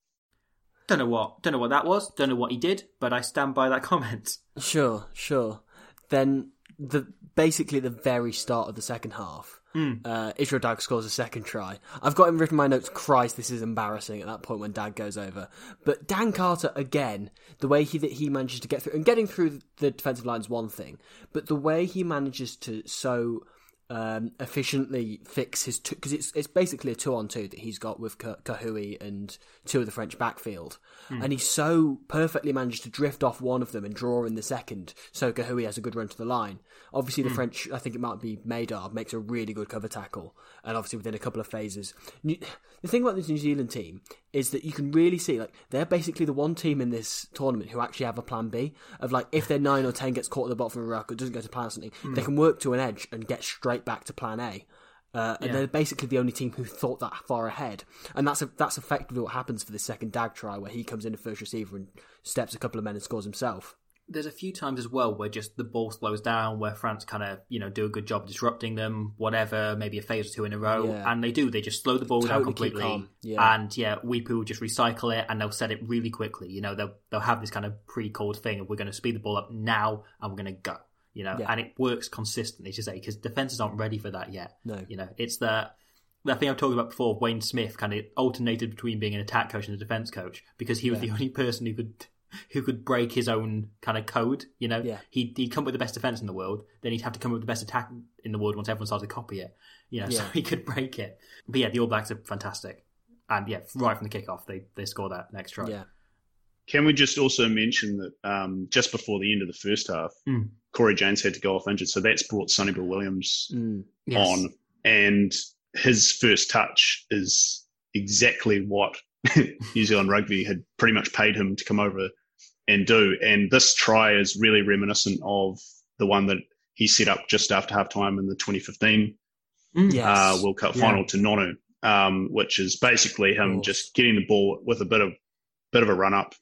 don't know what don't know what that was, don't know what he did, but I stand by that comment. Sure, sure. Then the basically the very start of the second half, Mm. uh, Israel Dag scores a second try. I've got him written in my notes, Christ, this is embarrassing at that point when Dag goes over. But Dan Carter, again, the way he that he manages to get through, and getting through the defensive line is one thing, but the way he manages to so um, efficiently fix his two, because it's it's basically a two on two that he's got with Kahui and two of the French backfield, mm. and he so perfectly managed to drift off one of them and draw in the second, so Kahui has a good run to the line. Obviously, the mm. French, I think it might be Maydar, makes a really good cover tackle, and obviously within a couple of phases. New, the thing about this New Zealand team is that you can really see, like, they're basically the one team in this tournament who actually have a plan B, of like, if their nine or ten gets caught at the bottom of a ruck or doesn't go to plan or something, mm. they can work to an edge and get straight back to plan A. Uh, and yeah. they're basically the only team who thought that far ahead. And that's a, that's effectively what happens for the second Dag try, where he comes in at first receiver and steps a couple of men and scores himself. There's a few times as well where just the ball slows down, where France kind of, you know, do a good job disrupting them, whatever, maybe a phase or two in a row. Yeah. And they do. They just slow the ball totally down completely. Yeah. And yeah, Weepu will just recycle it and they'll set it really quickly. You know, they'll, they'll have this kind of pre-called thing of we're going to speed the ball up now and we're going to go. You know, yeah. and it works consistently, to say, because defenses aren't ready for that yet. No. You know, it's the that thing I've talked about before. Wayne Smith kind of alternated between being an attack coach and a defense coach because he was yeah. the only person who could who could break his own kind of code. You know, yeah. he'd, he'd come up with the best defense in the world, then he'd have to come up with the best attack in the world once everyone started to copy it. You know, yeah. so he could break it. But yeah, the All Blacks are fantastic, and yeah, right from the kickoff, they they score that next try. Yeah. Can we just also mention that um, just before the end of the first half, mm. Corey Janes had to go off injured, so that's brought Sonny Bill Williams mm. yes. on, and his first touch is exactly what New Zealand Rugby had pretty much paid him to come over and do. And this try is really reminiscent of the one that he set up just after halftime in the twenty fifteen mm. yes. uh, World Cup yeah. final to Nonu, um, which is basically him just getting the ball with a bit of bit of a run up,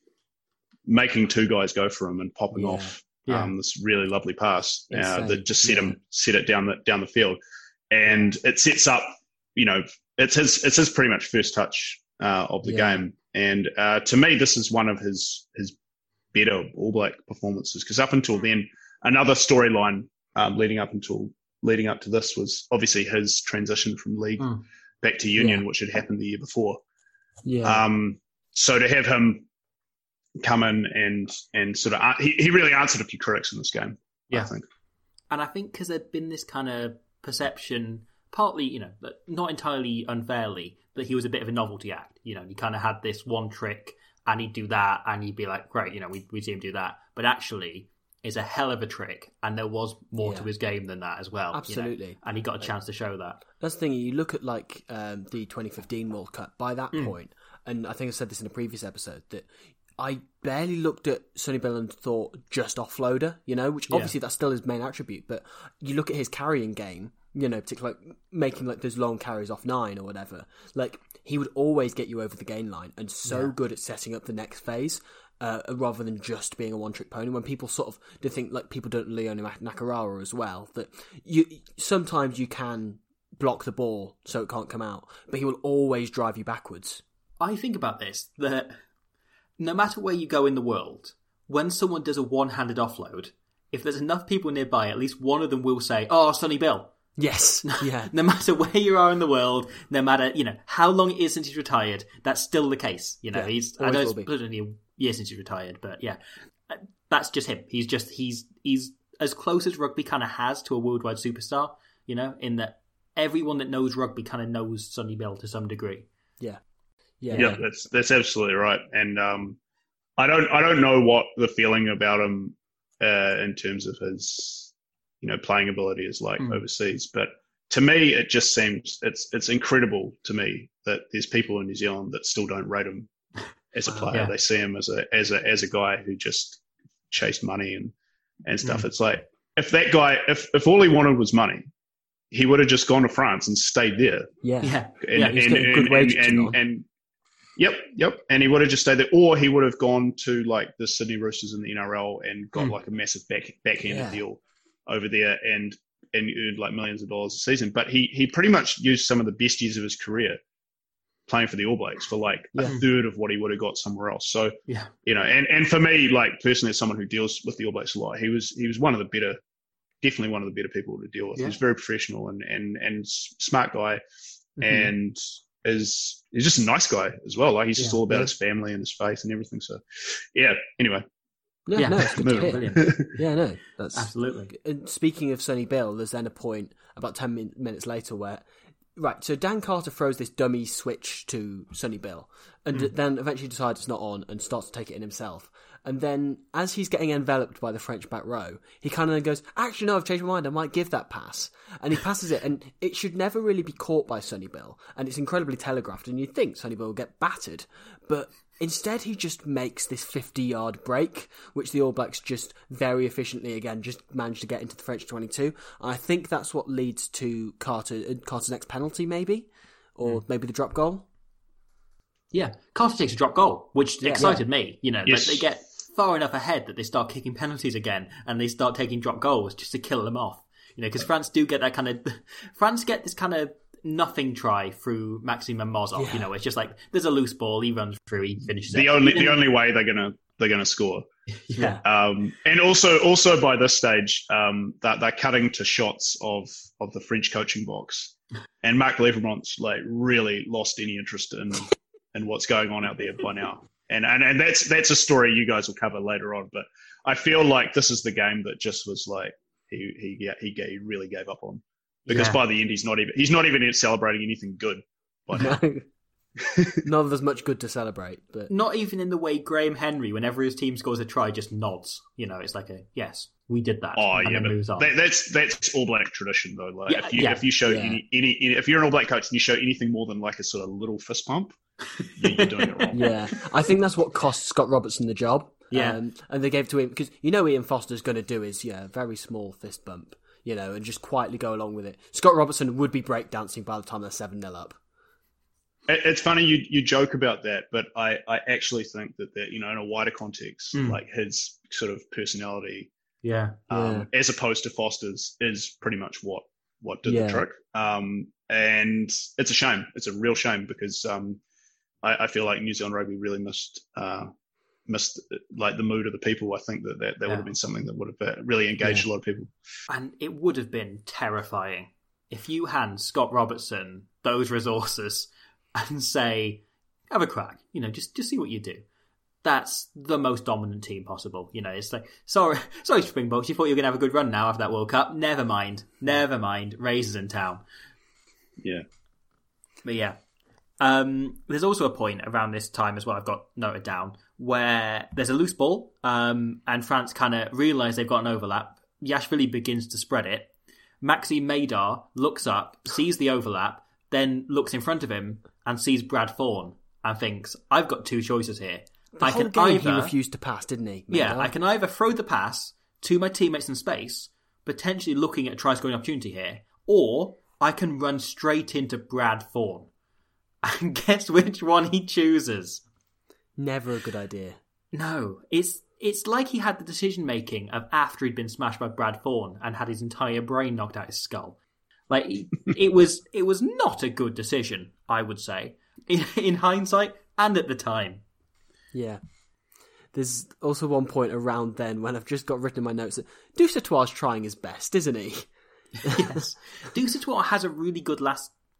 making two guys go for him and popping yeah. off yeah. um, this really lovely pass uh, that just set yeah. him set it down the down the field, and it sets up. You know, it's his it's his pretty much first touch uh, of the yeah. game, and uh, to me, this is one of his his better All Black performances, because up until then, another storyline um, leading up until leading up to this was obviously his transition from league mm. back to union, yeah. which had happened the year before. Yeah. Um, so to have him come in and and sort of he, he really answered a few critics in this game. Yeah. I think. And I think because there'd been this kind of perception, partly, you know, not entirely unfairly, that he was a bit of a novelty act. You know, he kind of had this one trick and he'd do that and he'd be like, great, you know, we we see him do that. But actually, it's a hell of a trick, and there was more yeah. to his game than that as well. Absolutely. You know? And he got a chance to show that. That's the thing, you look at like um, the twenty fifteen World Cup, by that mm. point, and I think I said this in a previous episode, that I barely looked at Sonny Bill and thought just offloader, you know, which obviously yeah. that's still his main attribute, but you look at his carrying game, you know, particularly like making like those long carries off nine or whatever, like he would always get you over the gain line and so yeah. good at setting up the next phase. Uh, rather than just being a one-trick pony, when people sort of they think like people don't Leone Nakarawa as well, that you sometimes you can block the ball so it can't come out, but he will always drive you backwards. I think about this, that no matter where you go in the world, when someone does a one-handed offload, if there's enough people nearby, at least one of them will say, "Oh, Sonny Bill." Yes, yeah. No matter where you are in the world, no matter, you know, how long it is since he's retired, that's still the case. You know, yeah, he's I know it's only a year since he's retired, but yeah, that's just him. He's just he's he's as close as rugby kind of has to a worldwide superstar, you know, in that everyone that knows rugby kind of knows Sonny Bill to some degree. Yeah. Yeah. Yeah, that's that's absolutely right. And um, I don't I don't know what the feeling about him uh, in terms of his, you know, playing ability is like mm. overseas, but to me, it just seems it's it's incredible to me that there's people in New Zealand that still don't rate him as a player. Yeah. They see him as a as a as a guy who just chased money and, and stuff. Mm. It's like if that guy, if if all he wanted was money, he would have just gone to France and stayed there. Yeah, yeah, and, yeah. And, and, good and, and, and yep, yep. And he would have just stayed there, or he would have gone to like the Sydney Roosters in the N R L and got mm. like a massive back backhanded yeah. deal over there and. and earned like millions of dollars a season. But he he pretty much used some of the best years of his career playing for the All Blacks for like yeah. a third of what he would have got somewhere else. So, yeah. you know, and, and for me, like personally, as someone who deals with the All Blacks a lot, he was he was one of the better, definitely one of the better people to deal with. Yeah. He's very professional and, and, and smart guy mm-hmm. and is he's just a nice guy as well. Like he's yeah. just all about yeah. his family and his faith and everything. So, yeah, anyway. Yeah, yeah, no, it's good to hear. Yeah, no, that's absolutely. And speaking of Sonny Bill, there's then a point about ten min- minutes later where, right, so Dan Carter throws this dummy switch to Sonny Bill, and mm. then eventually decides it's not on and starts to take it in himself. And then, as he's getting enveloped by the French back row, he kind of then goes, "Actually, no, I've changed my mind. I might give that pass." And he passes it, and it should never really be caught by Sonny Bill, and it's incredibly telegraphed. And you'd think Sonny Bill will get battered, but instead, he just makes this fifty-yard break, which the All Blacks just very efficiently, again, just managed to get into the French twenty-two. And I think that's what leads to Carter Carter's next penalty, maybe? Or mm. maybe the drop goal? Yeah, Carter takes a drop goal, which yeah, excited yeah. me. You know, yes. like they get far enough ahead that they start kicking penalties again, and they start taking drop goals just to kill them off. You know, because France do get that kind of... France get this kind of... nothing try through Maxime Mozov. Yeah. You know, it's just like there's a loose ball, he runs through, he finishes the it. only the only way they're gonna they're gonna score. Yeah. Um, and also also by this stage, um, that they're cutting to shots of of the French coaching box, and Marc Levermont's like really lost any interest in in what's going on out there by now. And and and that's that's a story you guys will cover later on. But I feel like this is the game that just was like he he he, he really gave up on. Because yeah. by the end, he's not even he's not even celebrating anything good. By now. None of there's much good to celebrate, but not even in the way Graham Henry, whenever his team scores a try, just nods. You know, it's like a yes, we did that. Oh and yeah, then moves on. That, that's that's All Black tradition though. Like yeah, if you yeah, if you show yeah. any, any if you're an All Black coach and you show anything more than like a sort of little fist pump, you're doing it wrong. Yeah, I think that's what cost Scott Robertson the job. Yeah, um, and they gave it to him because you know Ian Foster's going to do his yeah very small fist bump. You know, and just quietly go along with it. Scott Robertson would be breakdancing by the time they're seven nil up. It's funny you you joke about that, but I, I actually think that, that, you know, in a wider context, mm. like his sort of personality, yeah, um, yeah. as opposed to Foster's, is pretty much what, what did yeah. the trick. Um, and it's a shame. It's a real shame because um, I, I feel like New Zealand rugby really missed... Uh, missed like the mood of the people. I think that that, that yeah. would have been something that would have really engaged yeah. a lot of people. And it would have been terrifying if you hand Scott Robertson those resources and say, have a crack, you know, just just see what you do. That's the most dominant team possible. You know, it's like, sorry, sorry Springboks, you thought you were going to have a good run now after that World Cup. Never mind. Never mind. Razors in town. Yeah. But yeah. Um, there's also a point around this time as well, I've got noted down, where there's a loose ball, um, and France kind of realise they've got an overlap. Yashvili begins to spread it. Maxime Maydar looks up, sees the overlap, then looks in front of him and sees Brad Thorn and thinks, I've got two choices here. The I whole can game either, he refused to pass, didn't he? Maydar? Yeah, Maydar? I can either throw the pass to my teammates in space, potentially looking at a try-scoring opportunity here, or I can run straight into Brad Thorn. And guess which one he chooses? Never a good idea. No, it's it's like he had the decision making of after he'd been smashed by Brad Thorn and had his entire brain knocked out his skull. Like it was, it was not a good decision, I would say, in, in hindsight and at the time. Yeah, there's also one point around then when I've just got written in my notes that Dusatoir's trying his best, isn't he? Yes, Dusatoir has a really good last.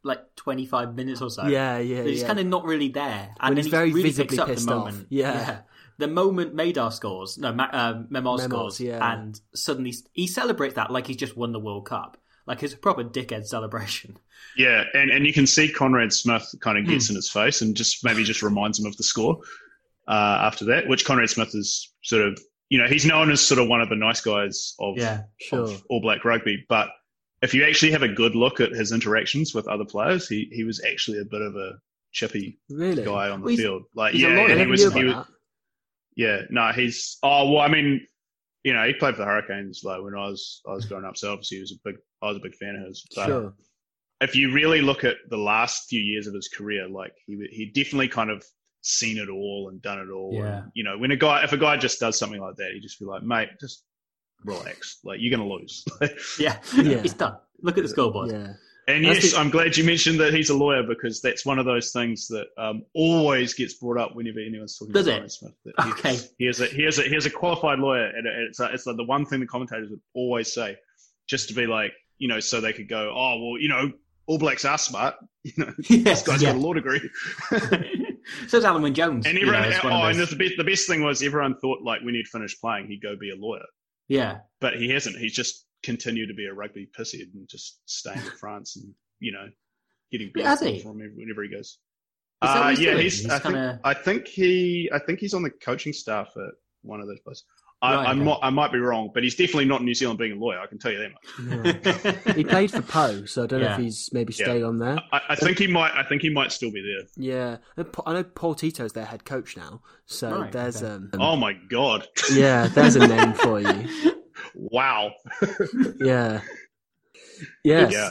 like twenty-five minutes or so. Yeah, yeah, He's yeah. kind of not really there. And When then he's he very really visibly picks up pissed the off. moment. Yeah. The moment Madar scores, no, Ma- uh, Memar Memars, scores, yeah. and suddenly he celebrates that like he's just won the World Cup. Like it's a proper dickhead celebration. Yeah, and, and you can see Conrad Smith kind of gets in his face and just maybe just reminds him of the score uh, after that, which Conrad Smith is sort of, you know, he's known as sort of one of the nice guys of, Yeah, sure. of All Black rugby. But if you actually have a good look at his interactions with other players, he, he was actually a bit of a chippy Really? guy on the Well, he's- field. Like, he's a yeah, lawyer. and I he never was, knew he about was that. yeah, no, he's, oh, well, I mean, you know, he played for the Hurricanes like when I was I was growing up, so obviously he was a big I was a big fan of his. But Sure. if you really look at the last few years of his career, like he he definitely kind of seen it all and done it all. Yeah. And, you know, when a guy if a guy just does something like that, you just be like, mate, just relax. Like you're gonna lose. Yeah, Yeah. it's done. Look at the scoreboard. Yeah. And That's yes, the- I'm glad you mentioned that he's a lawyer because that's one of those things that um, always gets brought up whenever anyone's talking Does about it? Conrad Smith. That he, Okay. He is a he is a he is a qualified lawyer, and it's it's like the one thing the commentators would always say, just to be like, you know, so they could go, oh well, you know, All Blacks are smart, you know, Yes, this guy's yeah. got a law degree. So is Alan Wynne Jones. And you know, everyone, it's oh, one of and those- the best, the best thing was everyone thought like when he'd finished playing, he'd go be a lawyer, yeah. but he hasn't. He's just continued to be a rugby pisshead and just staying in France and you know getting beat Has he? from him whenever he goes. Is that what Uh, he's yeah, doing? he's. He's I, think, kinda- I think he. I think he's on the coaching staff at one of those places. I, Right, I'm okay. not, I might be wrong, but he's definitely not in New Zealand being a lawyer. I can tell you that much. He played for Poe, so I don't know Yeah. if he's maybe Yeah. stayed on there. I, I think he might. I think he might still be there. Yeah, And Pa- I know Paul Tito's their head coach now, so Right, there's okay. um, Oh my god! yeah, there's a name for you. Wow. Yeah, yes. Yeah.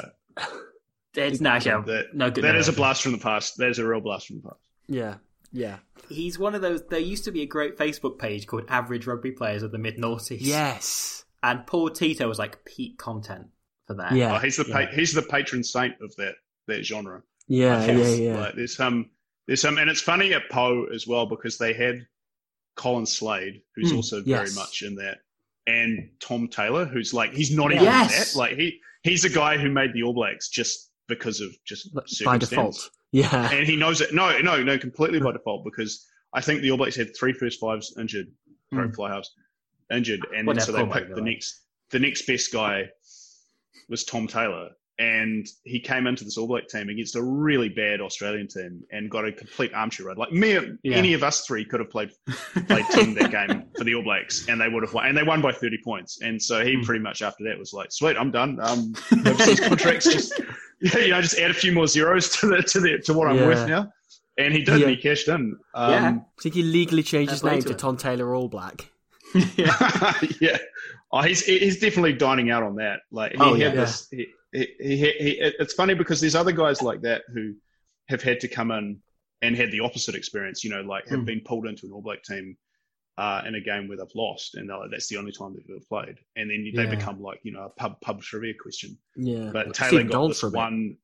It's no, yeah, That, no good. that no, is a no. blast from the past. That is a real blast from the past. yeah, yeah, He's one of those. There used to be a great Facebook page called Average Rugby Players of the Mid Noughties. yes, And Paul Tito was like peak content for that. yeah, Oh, he's the pa- Yeah. he's the patron saint of that that genre. yeah, yeah, Yes. yeah. Like, there's some, there's some, and it's funny at Poe as well because they had Colin Slade, who's Mm, also yes. very much in that, and Tom Taylor, who's like he's not Yes. even in that. Like he he's a guy who made the All Blacks just because of just By circumstance. default, yeah, and he knows it. No, no, no, completely by default because I think the All Blacks had three first fives injured, pro Mm. fly halves injured, and Well, then so they're they probably picked the right. next the next best guy was Tom Taylor, and he came into this All Black team against a really bad Australian team and got a complete armchair ride. Like me, Yeah. any of us three could have played played ten that game for the All Blacks, and they would have won, and they won by thirty points. And so he Mm. pretty much after that was like, "Sweet, I'm done. Um, overseas contracts just you know just add a few more zeros to the to the to what I'm Yeah. worth now." And he did. Yeah. And he cashed in. Um, Yeah. I think he legally changed his Fair play name to to him. Tom Taylor All Black. yeah. yeah. Oh, he's he's definitely dining out on that. Like he Oh, had yeah. this. He, he, he, he, it's funny because there's other guys like that who have had to come in and had the opposite experience. You know, like have Mm. been pulled into an All Black team uh, in a game where they've lost, and they're like, that's the only time they've ever played. And then they Yeah. become like you know a pub pub trivia question. Yeah, But Like Taylor Stephen got Donald this for a bit. one.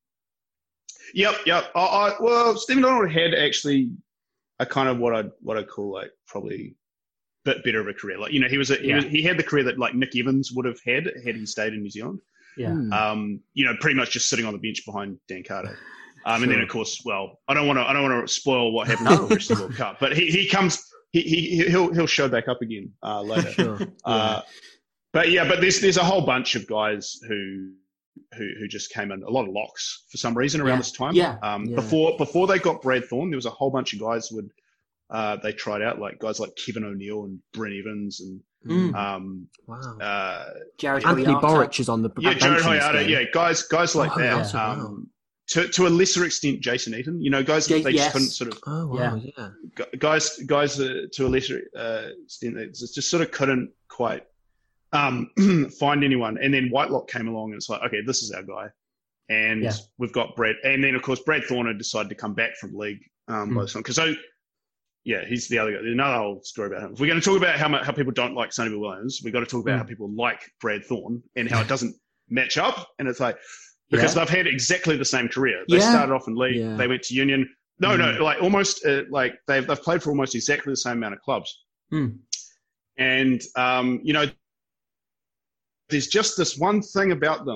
Yep, yep. I, I, well, Stephen Donald had actually a kind of what I what I call like probably a bit better of a career. Like you know, he was a, he Yeah. was he had the career that like Nick Evans would have had had he stayed in New Zealand. Yeah. Hmm. Um, you know, pretty much just sitting on the bench behind Dan Carter. Um, and then of course, well, I don't want to I don't want to spoil what happens No. in the rest of the World Cup, but he, he comes he, he he'll he'll show back up again uh, later. Sure. Uh, but yeah, but there's there's a whole bunch of guys who who who just came in, a lot of locks for some reason around Yeah. this time. Yeah. Um, Yeah. Before before they got Brad Thorne, there was a whole bunch of guys would uh, they tried out like guys like Kevin O'Neill and Brent Evans and Mm. um, Wow. uh, Jared Anthony Hoyata. Boric is on the yeah, bench Jared in this Hoyata, game. yeah, guys guys like Oh, that. that's a- Um, wow. to to a lesser extent, Jason Eaton. You know, guys Ja- they yes. just couldn't sort of Oh wow, yeah. gu- guys guys uh, to a lesser uh, extent they just just sort of couldn't quite um, find anyone. And then Whitelock came along and it's like, okay, this is our guy. And Yeah. we've got Brad. And then, of course, Brad Thorne had decided to come back from league um, Mm. by this time. Because, so, yeah, he's the other guy. There's another whole story about him. If we're going to talk about how much, how people don't like Sonny Bill Williams, we've got to talk about Mm. how people like Brad Thorne and how it doesn't match up. And it's like, because Yeah. they've had exactly the same career. They Yeah. started off in league. Yeah. They went to Union. No, Mm. no, like almost uh, like they've, they've played for almost exactly the same amount of clubs. Mm. And, um, you know, there's just this one thing about them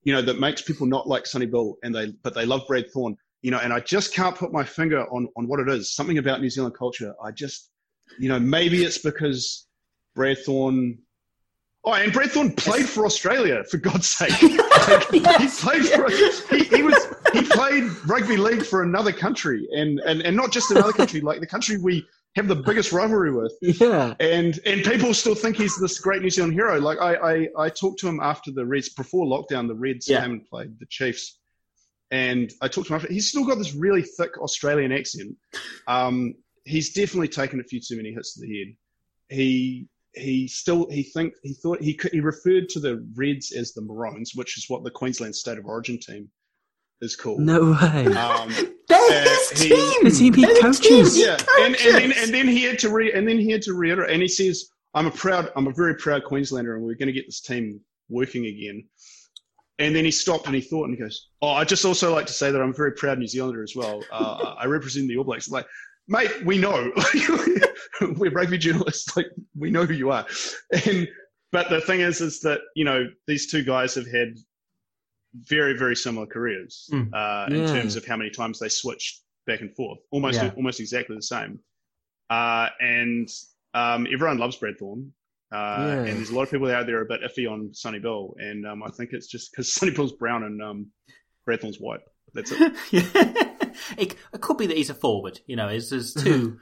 you know, that makes people not like Sonny Bill, and they but they love Brad Thorn, you know, and I just can't put my finger on on what it is. Something about New Zealand culture. I just, you know, maybe it's because Brad Thorn. Oh, and Brad Thorn played for Australia, for God's sake. Like, yes, he played for he, he was he played rugby league for another country, and, and and not just another country, like the country we have the biggest rivalry with. Yeah. And and people still think he's this great New Zealand hero. Like I I, I talked to him after the Reds, before lockdown, the Reds yeah. came and played the Chiefs. And I talked to him after. He's still got this really thick Australian accent. Um, he's definitely taken a few too many hits to the head. He he still he think he thought he could, he referred to the Reds as the Maroons, which is what the Queensland State of Origin team is called. No way. Um, They're uh, his he, team. The team he They're coaches. The team Yeah, he and, coaches. and then and then he had to re and then he had to reiterate, and he says, "I'm a proud, I'm a very proud Queenslander, and we're going to get this team working again." And then he stopped and he thought, and he goes, "Oh, I just also like to say that I'm a very proud New Zealander as well. Uh, I represent the All Blacks." Like, mate, we know. We're rugby journalists. Like, we know who you are. And but the thing is, is that, you know, these two guys have had very, very similar careers Mm. uh, in Yeah. terms of how many times they switched back and forth. Almost, Yeah. almost exactly the same. Uh, and um, everyone loves Brad Thorn. Uh, Yeah. And there's a lot of people out there a bit iffy on Sonny Bill, and um, I think it's just because Sonny Bill's brown and um, Brad Thorn's white. That's it. yeah. it, it could be that he's a forward. You know, it's there's two.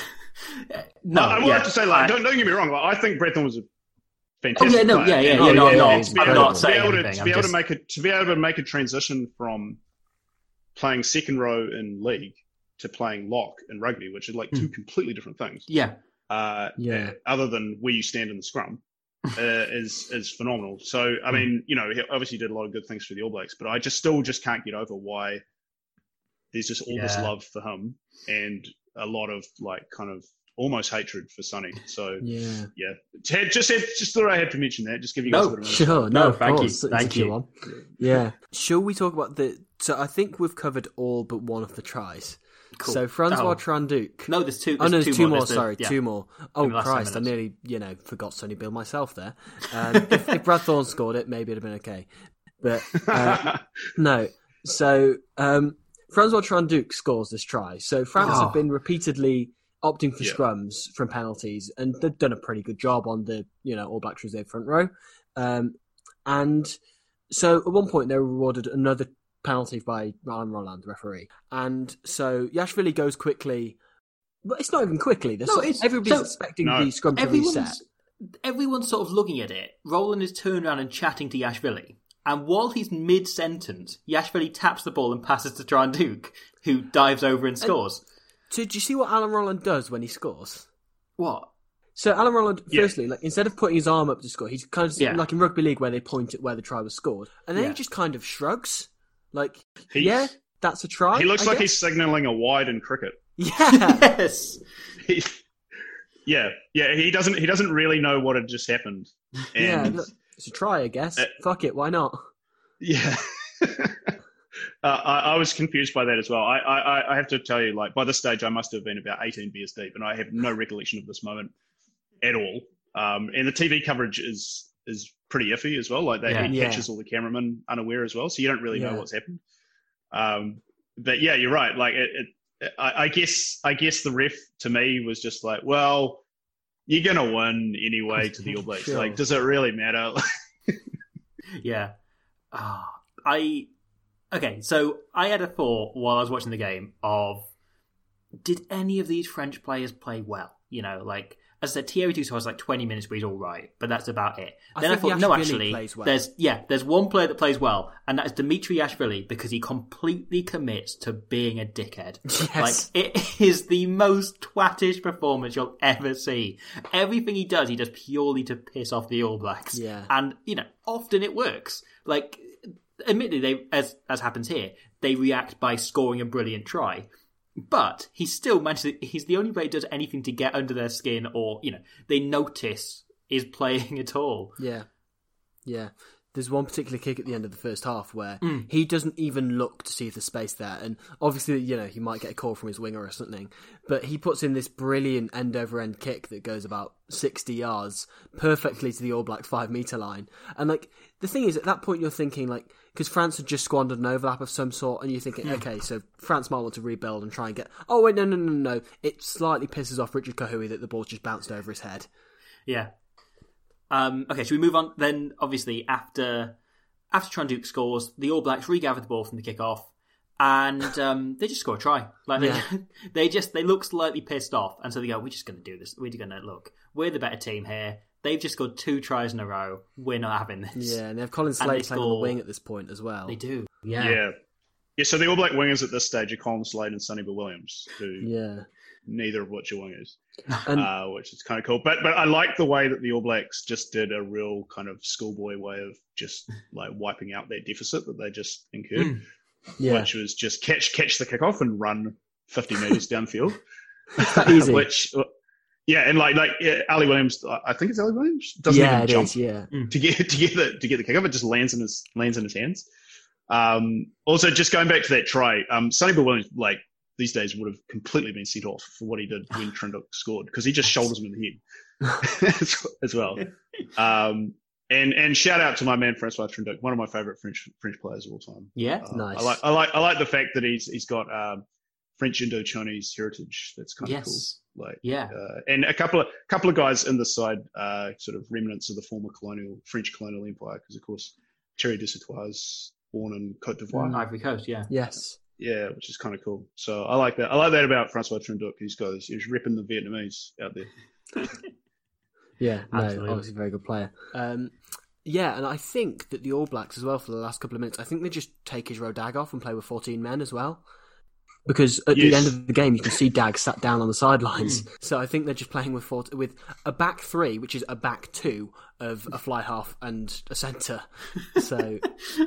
no, I, I will yeah. have to say, like, I- don't don't get me wrong. Like, I think Brad Thorn was a Oh fantastic yeah, no, player. yeah, yeah, And- yeah. Oh, not, yeah, not, yeah, he's I'm incredible. not to be saying able to, anything. to I'm be able just- to make a to be able to make a transition from playing second row in league to playing lock in rugby, which is like two completely different things. yeah, Uh, Yeah. Other than where you stand in the scrum, uh, is is phenomenal. So I mean, you know, he obviously did a lot of good things for the All Blacks, but I just still just can't get over why there's just all this Yeah. love for him and a lot of like kind of almost hatred for Sonny. So Yeah. yeah, Ted, just had, just thought I had to mention that. Just give you No, guys a bit of Sure, no, No, of thank you, course. It's a thank good you. one. Yeah. Shall we talk about the... So I think we've covered all but one of the tries. Cool. So Francois Oh. Tranduc. No, there's two. Oh, no, there's two, more, There's the- sorry, yeah. two more. In Oh, the last ten Christ, I minutes. nearly, you know, forgot Sonny Bill myself there. Um, if, if Brad Thorn scored it, maybe it'd have been okay. But, uh, no. So, um, Francois Tranduc scores this try. So France Oh. have been repeatedly opting for Yeah. scrums from penalties, and they've done a pretty good job on the, you know, All Blacks reserve front row. Um, and so at one point they were rewarded another penalty by Alan Roland, the referee. And so Yashvili goes quickly, but it's not even quickly. There's No, sort- it's- everybody's so- expecting No. the scrum to reset. Everyone's, everyone's sort of looking at it. Roland is turned around and chatting to Yashvili. And while he's mid-sentence, Yashvili taps the ball and passes to Tranduc, who dives over and scores. So do you see what Alan Roland does when he scores? What? So Alan Roland, Yeah. firstly, like instead of putting his arm up to score, he's kind of Yeah. like in rugby league where they point at where the try was scored, and then Yeah. he just kind of shrugs, like, He- "Yeah, that's a try." He looks I like guess. he's signalling a wide in cricket. yeah, Yes. He, yeah, yeah. He doesn't. He doesn't really know what had just happened. yeah. And Look, it's a try, I guess. Uh, Fuck it, why not? yeah. uh, I, I was confused by that as well. I, I, I have to tell you, like by this stage, I must have been about eighteen beers deep, and I have no recollection of this moment at all. Um, and the T V coverage is is pretty iffy as well. Like they Yeah. he Yeah. catches all the cameramen unaware as well, so you don't really Yeah. know what's happened. Um, but yeah, you're right. Like it, it I, I guess I guess the ref to me was just like, well, you're gonna win anyway to the All Blacks. Sure. Like, does it really matter? Yeah. Ah, I. Okay, so I had a thought while I was watching the game of, did any of these French players play well? You know, like, as I said, Thierry Toussaint was like twenty minutes where he's all right, but that's about it. I then I think thought, no, Yashvili actually, plays well. there's yeah, there's one player that plays well, and that is Dimitri Yashvili, because he completely commits to being a dickhead. Yes. Like, it is the most twattish performance you'll ever see. Everything he does, he does purely to piss off the All Blacks. Yeah. And, you know, often it works. Like, admittedly, they, as as happens here, they react by scoring a brilliant try. But he still manages. He's the only way he does anything to get under their skin, or you know, they notice is playing at all. Yeah, yeah. There's one particular kick at the end of the first half where Mm. he doesn't even look to see if there's space there, and obviously, you know, he might get a call from his winger or something. But he puts in this brilliant end over end kick that goes about sixty yards perfectly to the All Blacks five meter line. And like the thing is, at that point, you're thinking like, because France had just squandered an overlap of some sort, and you're thinking, okay, so France might want to rebuild and try and get. Oh wait, no, no, no, no! It slightly pisses off Richard Kahui that the ball just bounced over his head. Yeah. Um, okay, should we move on then? Obviously, after after Tran Duke scores, the All Blacks regather the ball from the kickoff, and um, they just score a try. Like they, Yeah. they just they look slightly pissed off, and so they go, "We're just going to do this. We're going to look. We're the better team here. They've just scored two tries in a row. We're not having this." Yeah, and they have Colin And Slade they playing on the score- wing at this point as well. They do. Yeah. Yeah. Yeah, so the All Black wingers at this stage are Colin Slade and Sonny Bill Williams, who Yeah, neither of which are wingers, and uh, which is kind of cool. But but I like the way that the All Blacks just did a real kind of schoolboy way of just like wiping out that deficit that they just incurred, yeah, which was just catch catch the kickoff and run fifty meters downfield. that easy. which yeah, and like like yeah, Ali Williams, I think it's Ali Williams, doesn't yeah, even it jump is. Yeah, to get to get the to get the kickoff. It just lands in his lands in his hands. Um, also, just going back to that try, um, Sonny Bill Williams, like these days, would have completely been sent off for what he did when Trinduk scored because he just shoulders him in the head as, as well. Um, and and shout out to my man Francois Trinduk, one of my favorite French French players of all time. Yeah. Uh, Nice. I like I like I like the fact that he's he's got um, French Indo-Chinese heritage. That's kind of Yes. cool. Like Yeah. uh, and a couple of couple of guys in the side, uh, sort of remnants of the former colonial French colonial empire, because of course Thierry Desautois born in Côte d'Ivoire. Ivory Coast. Yeah. yes, Yeah, which is kind of cool. So I like that. I like that about Francois Trinduk. He's got he's ripping the Vietnamese out there. yeah. No, Absolutely. obviously a very good player. Um, yeah, and I think that the All Blacks as well for the last couple of minutes, I think they just take Israel Dag off and play with fourteen men as well. Because at the Yes. end of the game, you can see Dag sat down on the sidelines. So I think they're just playing with four, with a back three, which is a back two of a fly half and a centre. So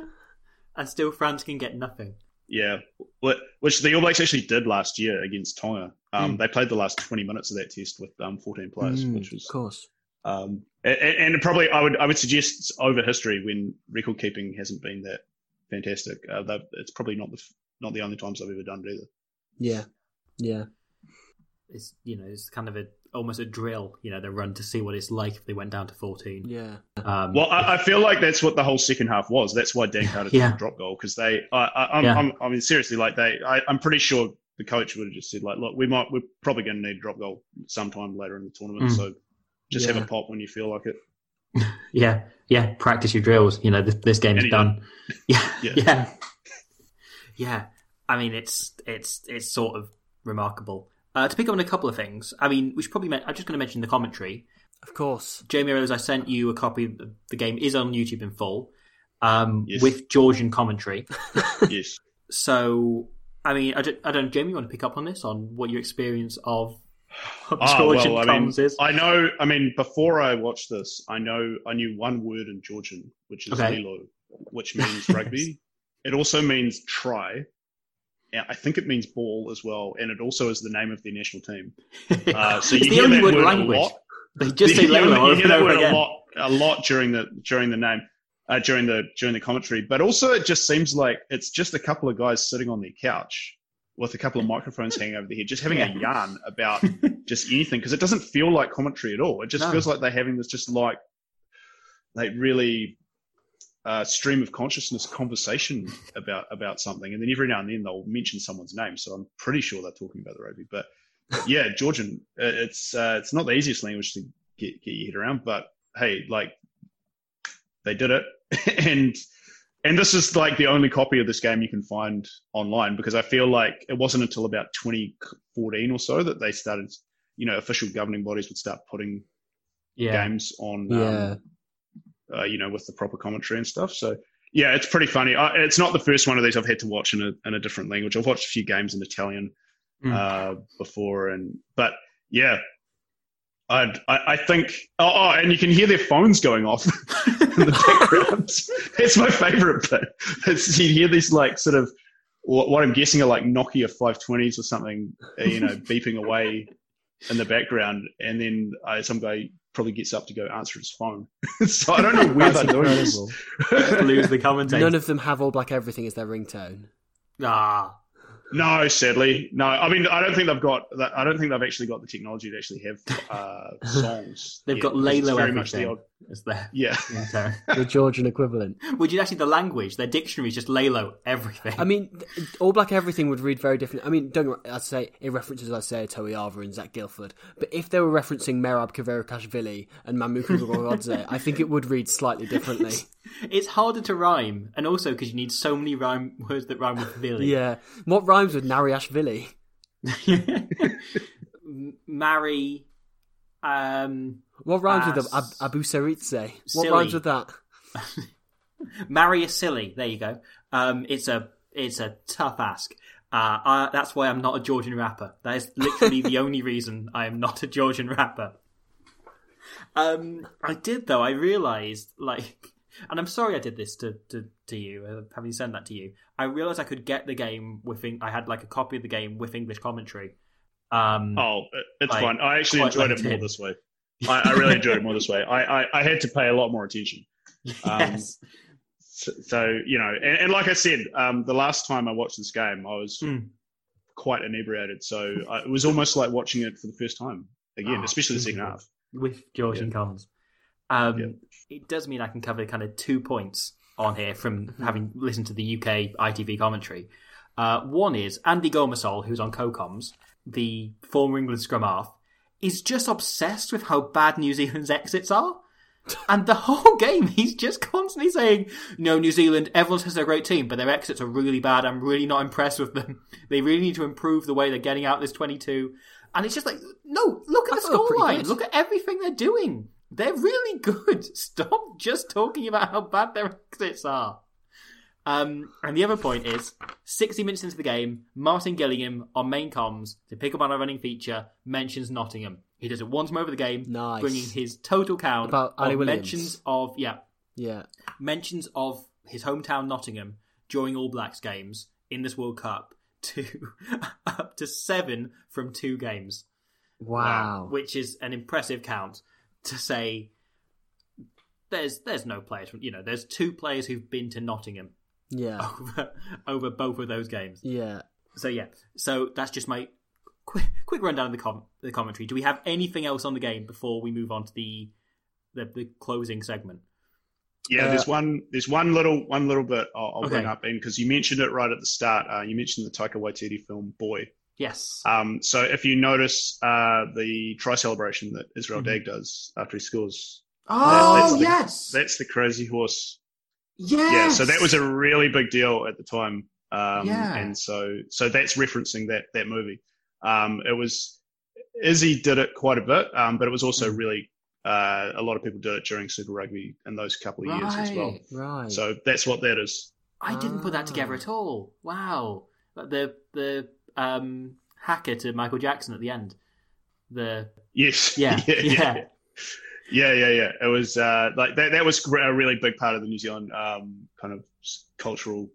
And still, France can get nothing. Yeah, Wh- which the All Blacks actually did last year against Tonga. Um, They played the last twenty minutes of that test with um, fourteen players, Mm, which was of course, um, and, and probably I would I would suggest over history when record keeping hasn't been that fantastic. Uh, they've- it's probably not the f- not the only times I've ever done it either. yeah, yeah. It's you know it's kind of a almost a drill. You know, they run to see what it's like if they went down to fourteen. Yeah. Um, Well, I, I feel like that's what the whole second half was. That's why Dan Carter Yeah. took the drop goal, because they. I, I, I'm, Yeah. I'm, I mean, seriously, like they. I, I'm pretty sure the coach would have just said, like, look, we might, we're probably going to need a drop goal sometime later in the tournament, Mm. so just Yeah. have a pop when you feel like it. yeah, yeah. Practice your drills. You know, this, this game's Any done. Yeah, Yeah. yeah, yeah. I mean, it's it's it's sort of remarkable. Uh, to pick up on a couple of things, I mean, we should probably. Men- I'm just going to mention the commentary. Of course. Jamie Rose, I sent you a copy. Of the, the game is on YouTube in full, um, Yes. with Georgian commentary. Yes. So, I mean, I don't, I don't. Jamie, you want to pick up on this on what your experience of, of Ah, Georgian well, I mean, comms is? I know. I mean, before I watched this, I know I knew one word in Georgian, which is Okay. lilo, which means rugby. It also means try. Yeah, I think it means ball as well, and it also is the name of their national team. Uh, so It's you the hear only that word word language. a lot. They just say you, Lalo you over hear and that over word again. a lot, a lot during the during the name, uh, during the during the commentary. But also, it just seems like it's just a couple of guys sitting on their couch with a couple of microphones hanging over their head, just having Yeah. a yarn about just anything, because it doesn't feel like commentary at all. It just No. feels like they're having this just like like really uh, stream of consciousness conversation about about something, and then every now and then they'll mention someone's name. So I'm pretty sure they're talking about the rugby. But yeah, Georgian, uh, it's uh, it's not the easiest language to get get your head around, but hey, like they did it, and and this is like the only copy of this game you can find online, because I feel like it wasn't until about twenty fourteen or so that they started, you know, official governing bodies would start putting Yeah. games on, Yeah. um, uh, you know, with the proper commentary and stuff. So yeah, it's pretty funny. I, it's not the first one of these I've had to watch in a in a different language. I've watched a few games in Italian Mm. uh, before, and but yeah. I'd, I I think oh, oh and you can hear their phones going off in the background. It's my favorite bit. It's, you hear these like sort of what, what I'm guessing are like Nokia five twenties or something, uh, you know, beeping away in the background, and then uh, some guy probably gets up to go answer his phone. So I don't know where That's they're doing this. incredible. Lose the commentator. None of them have All Black Everything as their ringtone. Ah, No, sadly, no. I mean, I don't think they've got. I don't think they've actually got the technology to actually have uh, songs. They've yet, got because it's Lalo very much the everything. old. as their Yeah. ringtone. The Georgian equivalent. Which is actually the language. Their dictionary is just Lalo everything. I mean, All Black Everything would read very different. I mean, don't get me wrong, I'd say it references Isaiah Toiava and Zach Guilford, but if they were referencing Merab Kvarakashvili and Mamuku Gorodze, I think it would read slightly differently. It's harder to rhyme, and also because you need so many rhyme words that rhyme with Vili. Yeah. What rhymes with Nariashvili? Marry. Um, what rhymes as... with Ab- Abu Saritse? What Silly. rhymes with that? Marry a silly. There you go. Um, it's a it's a tough ask. Uh, I, that's why I'm not a Georgian rapper. That is literally the only reason I am not a Georgian rapper. Um, I did though. I realised, like, and I'm sorry I did this to to, to you, uh, having sent that to you. I realised I could get the game with. I had like a copy of the game with English commentary. Um, oh, it's like, fine. I actually enjoyed it more limited. this way. I, I really enjoyed it more this way. I, I, I had to pay a lot more attention. Um, Yes. so, so, you know, and, and like I said, um, the last time I watched this game, I was Mm. quite inebriated. So I, it was almost like watching it for the first time again, Oh, especially the second beautiful. half. With Georgian Yeah. comms. Um, Yeah. It does mean I can cover kind of two points on here from having listened to the U K I T V commentary. Uh, one is Andy Gomasol, who's on co-coms, the former England scrum half, is just obsessed with how bad New Zealand's exits are. And the whole game, he's just constantly saying, no, New Zealand, everyone says they're a great team, but their exits are really bad. I'm really not impressed with them. They really need to improve the way they're getting out this twenty-two. And it's just like, no, look at I the thought they were pretty scoreline. good. Look at everything they're doing. They're really good. Stop just talking about how bad their exits are. Um, and the other point is, sixty minutes into the game, Martin Gillingham on main comms, to pick up on a running feature, mentions Nottingham. He does it once more over the game, Nice. bringing his total count About Ali of Williams. mentions of yeah Yeah. mentions of his hometown Nottingham during All Blacks games in this World Cup to up to seven from two games. Wow. Which is an impressive count to say there's there's no players from, you know, there's two players who've been to Nottingham Yeah. over, over both of those games. Yeah. So yeah, so that's just my quick quick rundown of the com- the commentary. Do we have anything else on the game before we move on to the the, the closing segment? Yeah, Uh, there's one. There's one little one little bit I'll, I'll bring Okay. up, and because you mentioned it right at the start, uh, you mentioned the Taika Waititi film Boy. Yes. Um, so if you notice uh, the try celebration that Israel Mhm. Dag does after he scores, Oh that's the- yes, that's the Crazy Horse. yes. Yeah, so that was a really big deal at the time. Um, Yeah. and so so that's referencing that that movie. Um, it was Izzy did it quite a bit, um, but it was also really uh, a lot of people did it during Super Rugby in those couple of years as well. Right. Right. So that's what that is. I didn't put that together Ah. at all. Wow. Like the the um, hacker to Michael Jackson at the end. The Yes. yeah yeah, yeah. yeah. Yeah, yeah, yeah. It was uh, like that. That was a really big part of the New Zealand um, kind of cultural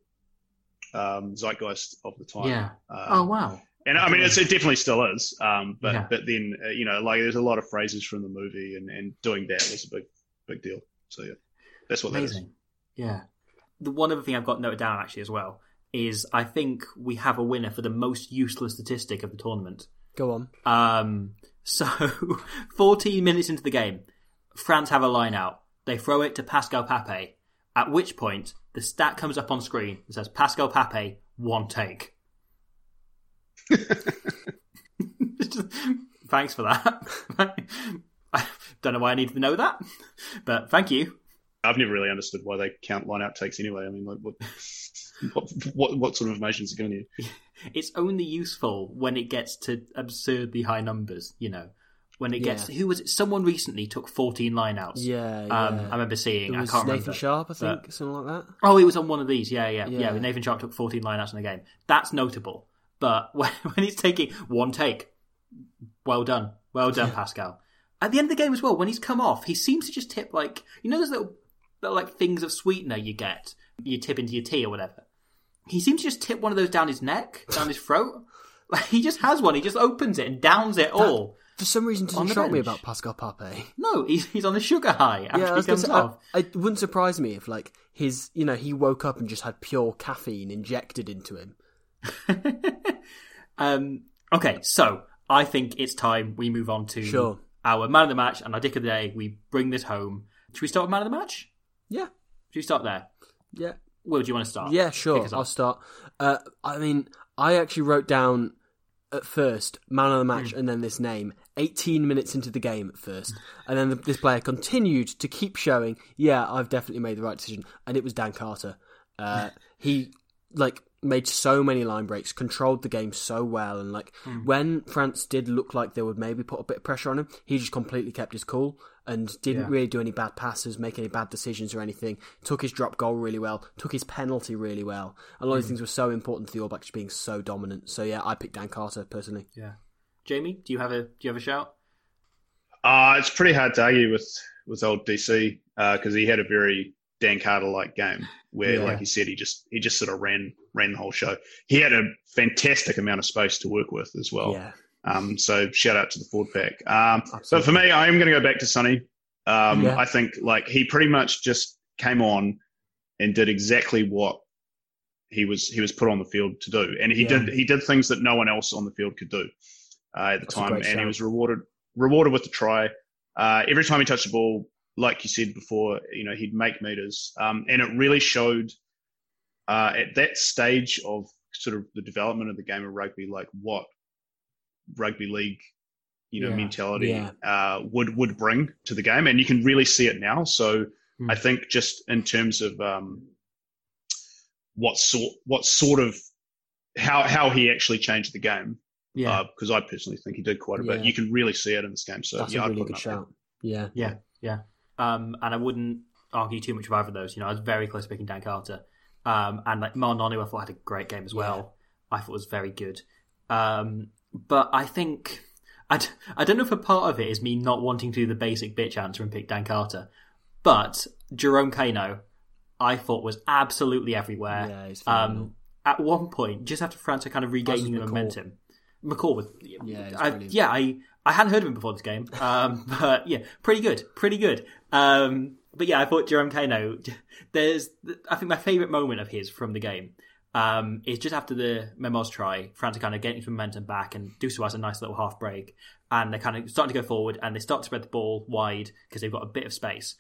um, zeitgeist of the time. Yeah. Um, Oh wow. And I mean, it's, it definitely still is. Um, but Yeah. but then uh, you know, like there's a lot of phrases from the movie, and, and doing that was a big big deal. So yeah, that's what Amazing. Yeah. The one other thing I've got noted down actually as well is I think we have a winner for the most useless statistic of the tournament. Go on. Um, so, fourteen minutes into the game, France have a line out. They throw it to Pascal Pape, at which point the stat comes up on screen that says Pascal Pape, one take. Thanks for that. I don't know why I needed to know that, but thank you. I've never really understood why they count line out takes anyway. I mean, like, what, what, what, what sort of information is it giving you? It's only useful when it gets to absurdly high numbers, you know. When it gets... Yeah. Who was it? Someone recently took fourteen line-outs. Yeah, Um, yeah. I remember seeing... It was I can't Nathan remember. Sharp, I think, but- something like that. Oh, he was on one of these. Yeah, yeah, yeah. Yeah. Nathan Sharp took fourteen line-outs in the game. That's notable. But when, when he's taking one take, well done. Well done, Pascal. At the end of the game as well, when he's come off, he seems to just tip like... You know those little, little like things of sweetener you get? You tip into your tea or whatever. He seems to just tip one of those down his neck, down his throat. Like, he just has one. He just opens it and downs it all. For some reason, On doesn't the shock me bench. about Pascal Pape. No, he's, he's on the sugar high after Yeah, I he was gonna comes say, off. I, it wouldn't surprise me if, like, his, you know, he woke up and just had pure caffeine injected into him. um, okay, so I think it's time we move on to Sure. our man of the match and our dick of the day. We bring this home. Should we start with man of the match? Yeah. Should we start there? Yeah. Will, do you want to start? Yeah, sure. I'll start. Uh, I mean, I actually wrote down at first man of the match mm. and then this name. eighteen minutes into the game at first, and then the, this player continued to keep showing. Yeah, I've definitely made the right decision, and it was Dan Carter. Uh, he like made so many line breaks, controlled the game so well, and like mm. when France did look like they would maybe put a bit of pressure on him, he just completely kept his cool and didn't yeah. really do any bad passes, make any bad decisions or anything. Took his drop goal really well, took his penalty really well. A lot mm. of things were so important to the All Blacks being so dominant. So yeah, I picked Dan Carter personally. Yeah, Jamie, do you have a do you have a shout? Uh it's pretty hard to argue with with old D C because uh, he had a very Dan Carter-like game where, yeah. like you said, he just he just sort of ran ran the whole show. He had a fantastic amount of space to work with as well. Yeah. Um, so shout out to the forward pack. Um, but for me, I am going to go back to Sonny. Um, yeah. I think like he pretty much just came on and did exactly what he was he was put on the field to do, and he yeah. did he did things that no one else on the field could do uh, at the That's time, and shout. he was rewarded rewarded with the try. Uh, every time he touched the ball, like you said before, you know, he'd make meters, um, and it really showed uh, at that stage of sort of the development of the game of rugby, like what rugby league, you know, yeah, mentality yeah. Uh, would would bring to the game, and you can really see it now. So mm. I think just in terms of um, what sort what sort of how how he actually changed the game, yeah, because uh, I personally think he did quite a yeah. bit. You can really see it in this game. So that's yeah, a really I'd put good shout. Yeah, yeah, yeah. Um, and I wouldn't argue too much with either of those. You know, I was very close to picking Dan Carter, um, and like Ma'a Nonu, I thought had a great game as well. Yeah. I thought was very good. Um, But I think, I, d- I don't know if a part of it is me not wanting to do the basic bitch answer and pick Dan Carter, but Jerome Kaino, I thought was absolutely everywhere. Yeah, he's um, at one point, just after France are kind of regaining the momentum, McCall was, yeah, I, yeah, I, I hadn't heard of him before this game, um, but yeah, pretty good, pretty good. Um, but yeah, I thought Jerome Kaino, there's, I think my favourite moment of his from the game Um, it's just after the Memos try, France are kind of getting some momentum back, and Douceau has a nice little half break, and they're kind of starting to go forward, and they start to spread the ball wide because they've got a bit of space.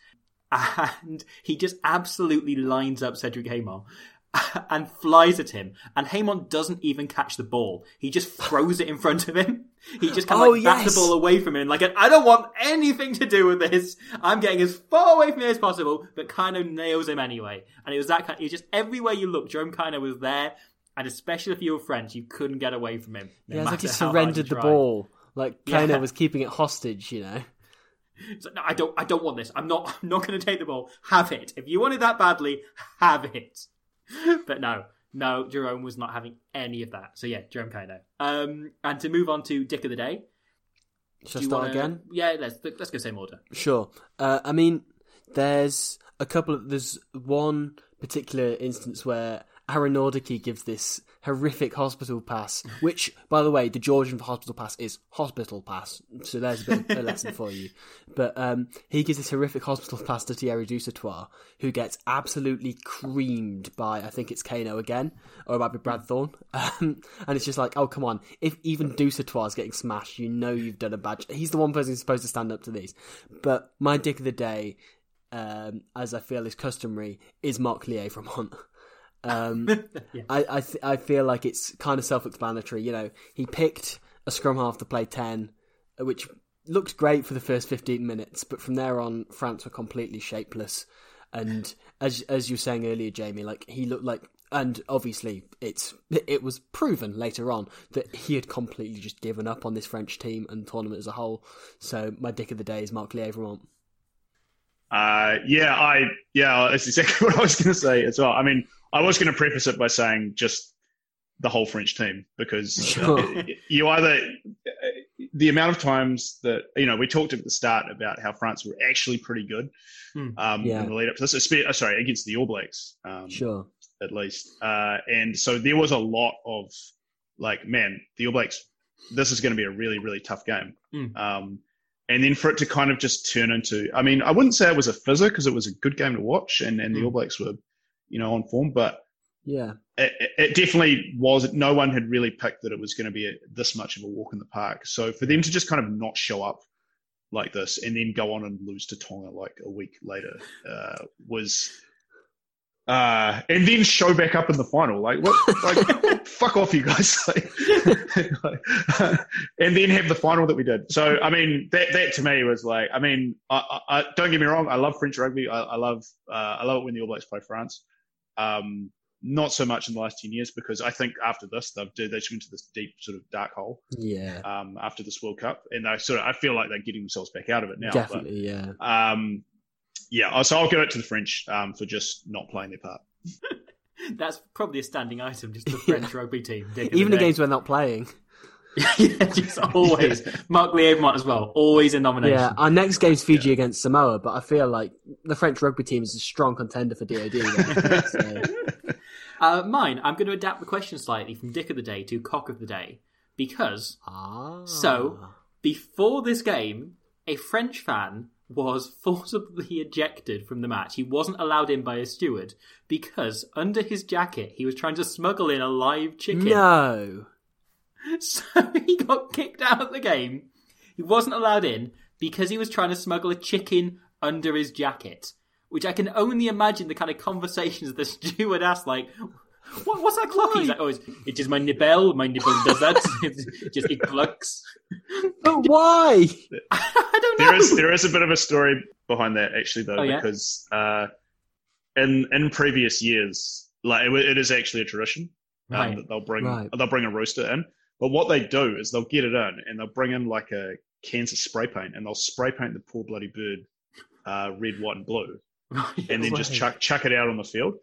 And he just absolutely lines up Cedric Haymon and flies at him, and Haymon doesn't even catch the ball. He just throws it in front of him. He just kind of oh, like bats yes. the ball away from him, like, I don't want anything to do with this. I'm getting as far away from here as possible, but Kaino nails him anyway. And it was that kind. It was just everywhere you look, Jerome Kaino was there, and especially if you were French, you couldn't get away from him. No yeah, it's like he how surrendered the tried. ball. Like Kaino Yeah. was keeping it hostage, you know. It's like, no, I don't. I don't want this. I'm not. I'm not going to take the ball. Have it. If you want it that badly, have it. But no. No, Jerome was not having any of that. So yeah, Jerome Kaino. Um, and to move on to Dick of the Day. Should I start wanna... again? Yeah, let's let's go same order. Sure. Uh, I mean, there's a couple of... There's one particular instance where Aaron Nordicki gives this horrific hospital pass, which, by the way, the Georgian for hospital pass is hospital pass. So there's a bit of a lesson for you. But um, he gives this horrific hospital pass to Thierry Dusautoir, who gets absolutely creamed by, I think it's Kaino again, or it might be Brad Thorne. Um, and it's just like, oh, come on. If even Dusautoir is getting smashed, you know you've done a bad job. He's the one person who's supposed to stand up to these. But my Dick of the Day, um, as I feel is customary, is Marc Lièvremont. Um, yeah. I I, th- I feel like it's kind of self-explanatory. You know, he picked a scrum half to play ten, which looked great for the first fifteen minutes, but from there on, France were completely shapeless. And as as you were saying earlier, Jamie, like he looked like, and obviously it's it was proven later on that he had completely just given up on this French team and tournament as a whole. So my Dick of the Day is Marc Lièvremont. Uh, yeah, I yeah, that's exactly what I was going to say as well. I mean. I was going to preface it by saying just the whole French team, because sure. uh, you either the amount of times that, you know, we talked at the start about how France were actually pretty good um, yeah. in the lead up to this, especially, sorry, against the All Blacks, um, sure, at least. Uh, and so there was a lot of like, man, the All Blacks, this is going to be a really, really tough game. Mm. Um, and then for it to kind of just turn into, I mean, I wouldn't say it was a fizzer because it was a good game to watch, and, and mm. the All Blacks were, you know, on form, but yeah, it, it definitely was. No one had really picked that it was going to be a, this much of a walk in the park. So for them to just kind of not show up like this and then go on and lose to Tonga like a week later uh, was, uh, and then show back up in the final. Like, what? Like, fuck off, you guys! Like, like, and then have the final that we did. So, I mean, that that to me was like, I mean, I, I, I don't get me wrong, I love French rugby. I, I love, uh, I love it when the All Blacks play France. Um, Not so much in the last ten years because I think after this they've they just went to this deep sort of dark hole. Yeah. Um, after this World Cup, and I sort of I feel like they're getting themselves back out of it now. Definitely, but, yeah. Um, yeah. So I'll give it to the French um, for just not playing their part. That's probably a standing item, just the French yeah. rugby team. Even the games we're not playing. yeah, just always. Mark Liebmont as well, always a nomination. Yeah, our next game's Fiji yeah. against Samoa, but I feel like the French rugby team is a strong contender for D O D. so. uh, mine, I'm going to adapt the question slightly from Dick of the Day to Cock of the Day, because, ah. so, before this game, a French fan was forcibly ejected from the match. He wasn't allowed in by a steward because under his jacket he was trying to smuggle in a live chicken. No. So he got kicked out of the game. He wasn't allowed in because he was trying to smuggle a chicken under his jacket, which I can only imagine the kind of conversations the steward asked, like, what, what's that clock? He's like, oh, it's, it's just my nipple. My nipple does that. It just, it clucks. But why? I don't know. There is, there is a bit of a story behind that, actually, though, oh, yeah? because uh, in in previous years, like it, it is actually a tradition um, right. that they'll bring right. they'll bring a rooster in. But what they do is they'll get it in and they'll bring in like a cans of spray paint and they'll spray paint the poor bloody bird uh, red, white, and blue, and then just chuck chuck it out on the field.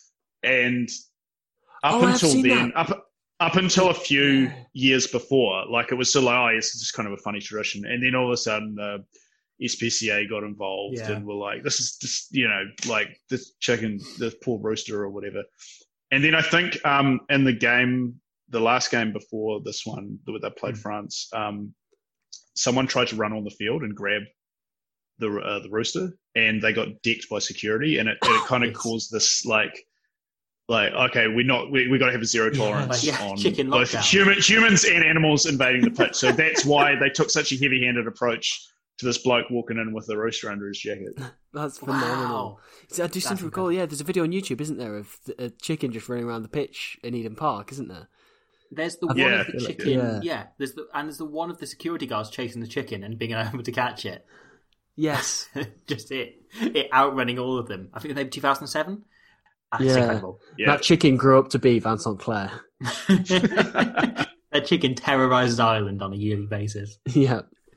And up oh, until then, that. up up until a few years before, like it was still like, oh, yes, it's just kind of a funny tradition. And then all of a sudden, the uh, S P C A got involved yeah. and were like, this is just, you know, like this chicken, this poor rooster or whatever. And then I think um, in the game, the last game before this one that they played mm. France, um, someone tried to run on the field and grab the uh, the rooster, and they got decked by security, and it, it kind of yes. caused this like, like okay, we're not we we got to have a zero tolerance yeah, on chicken both human, humans and animals invading the pitch. So that's why they took such a heavy-handed approach to this bloke walking in with a rooster under his jacket. That's phenomenal. Wow. See, I do seem to recall, yeah, there's a video on YouTube, isn't there, of a chicken just running around the pitch in Eden Park, isn't there? There's the one yeah. of the chicken, yeah. yeah. There's the and there's the one of the security guards chasing the chicken and being able to catch it. Yes, just it, it outrunning all of them. I think they were two thousand seven. That's yeah. incredible. Yeah. That chicken grew up to be Vincent Clair. That chicken terrorizes Ireland on a yearly basis. Yeah.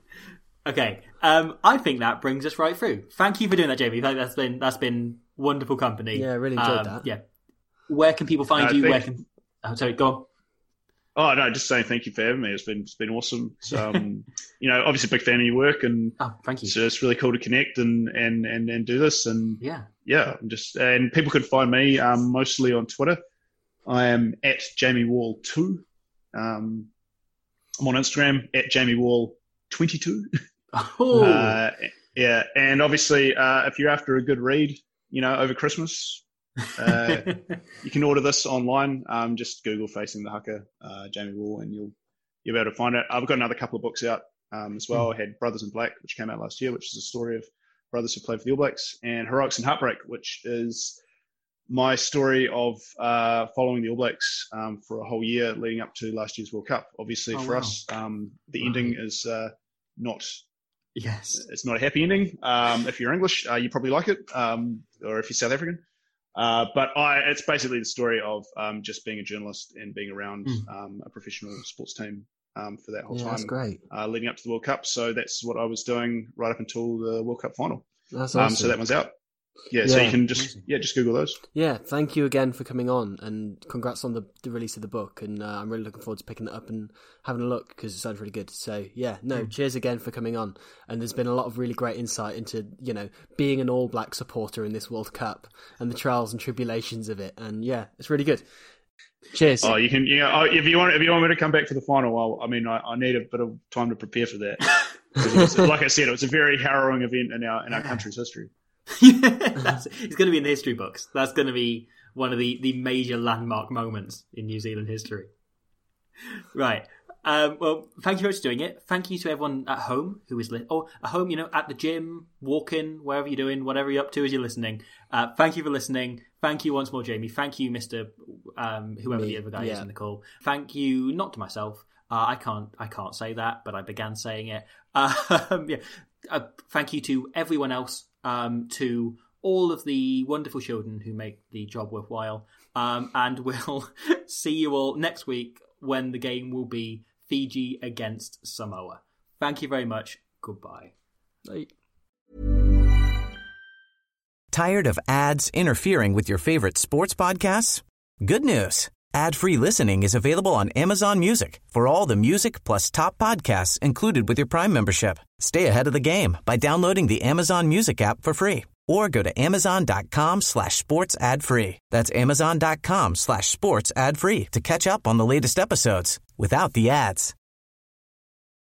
Okay, um, I think that brings us right through. Thank you for doing that, Jamie. I think that's been that's been wonderful company. Yeah, I really enjoyed um, that. Yeah. Where can people find uh, you? Think... Where can? Oh, sorry, go on. Oh no, just saying thank you for having me. It's been it's been awesome. So, um, you know, obviously a big fan of your work, and oh, thank you. So it's really cool to connect and and and, and do this. And yeah, yeah, I'm just and people can find me um, mostly on Twitter. I am at Jamie Wall two. Um, I'm on Instagram at Jamie Wall twenty-two. Oh, uh, yeah, and obviously, uh, if you're after a good read, you know, over Christmas. uh, you can order this online. Um, just Google "Facing the Haka," uh, Jamie Wall, and you'll you'll be able to find it. I've got another couple of books out um, as well. I had Brothers in Black, which came out last year, which is a story of brothers who played for the All Blacks, and Heroics and Heartbreak, which is my story of uh, following the All Blacks um, for a whole year leading up to last year's World Cup. Obviously, oh, for wow. us, um, the right. ending is uh, not. Yes, it's not a happy ending. Um, if you're English, uh, you probably like it, um, or if you're South African. Uh, but I, it's basically the story of um, just being a journalist and being around mm. um, a professional sports team um, for that whole yeah, time. That's great. Uh, leading up to the World Cup. So that's what I was doing right up until the World Cup final. That's awesome. Um, so that one's out. Yeah, yeah, so you can just yeah just Google those. Yeah, thank you again for coming on, and congrats on the, the release of the book. And uh, I'm really looking forward to picking it up and having a look because it sounds really good. So yeah, no, mm. cheers again for coming on. And there's been a lot of really great insight into you know being an All Black supporter in this World Cup and the trials and tribulations of it. And yeah, it's really good. Cheers. Oh, you can yeah. You know, if you want if you want me to come back for the final, well, I mean, I, I need a bit of time to prepare for that. Was, like I said, it was a very harrowing event in our in our country's history. That's, it's going to be in the history books. That's going to be one of the, the major landmark moments in New Zealand history. Right. Um, well, thank you very much for doing it. Thank you to everyone at home who is listening. Or at home, you know, at the gym, walking, wherever you're doing, whatever you're up to as you're listening. Uh, thank you for listening. Thank you once more, Jamie. Thank you, Mister Um, whoever Me, the other guy yeah. is in the call. Thank you, not to myself. Uh, I can't I can't say that, but I began saying it. Um, yeah. uh, thank you to everyone else, um, to all of the wonderful children who make the job worthwhile. Um, and we'll see you all next week when the game will be Fiji against Samoa. Thank you very much. Goodbye. Bye. Tired of ads interfering with your favorite sports podcasts? Good news. Ad-free listening is available on Amazon Music for all the music plus top podcasts included with your Prime membership. Stay ahead of the game by downloading the Amazon Music app for free or go to amazon.com slash sports ad free. That's amazon.com slash sports ad free to catch up on the latest episodes without the ads.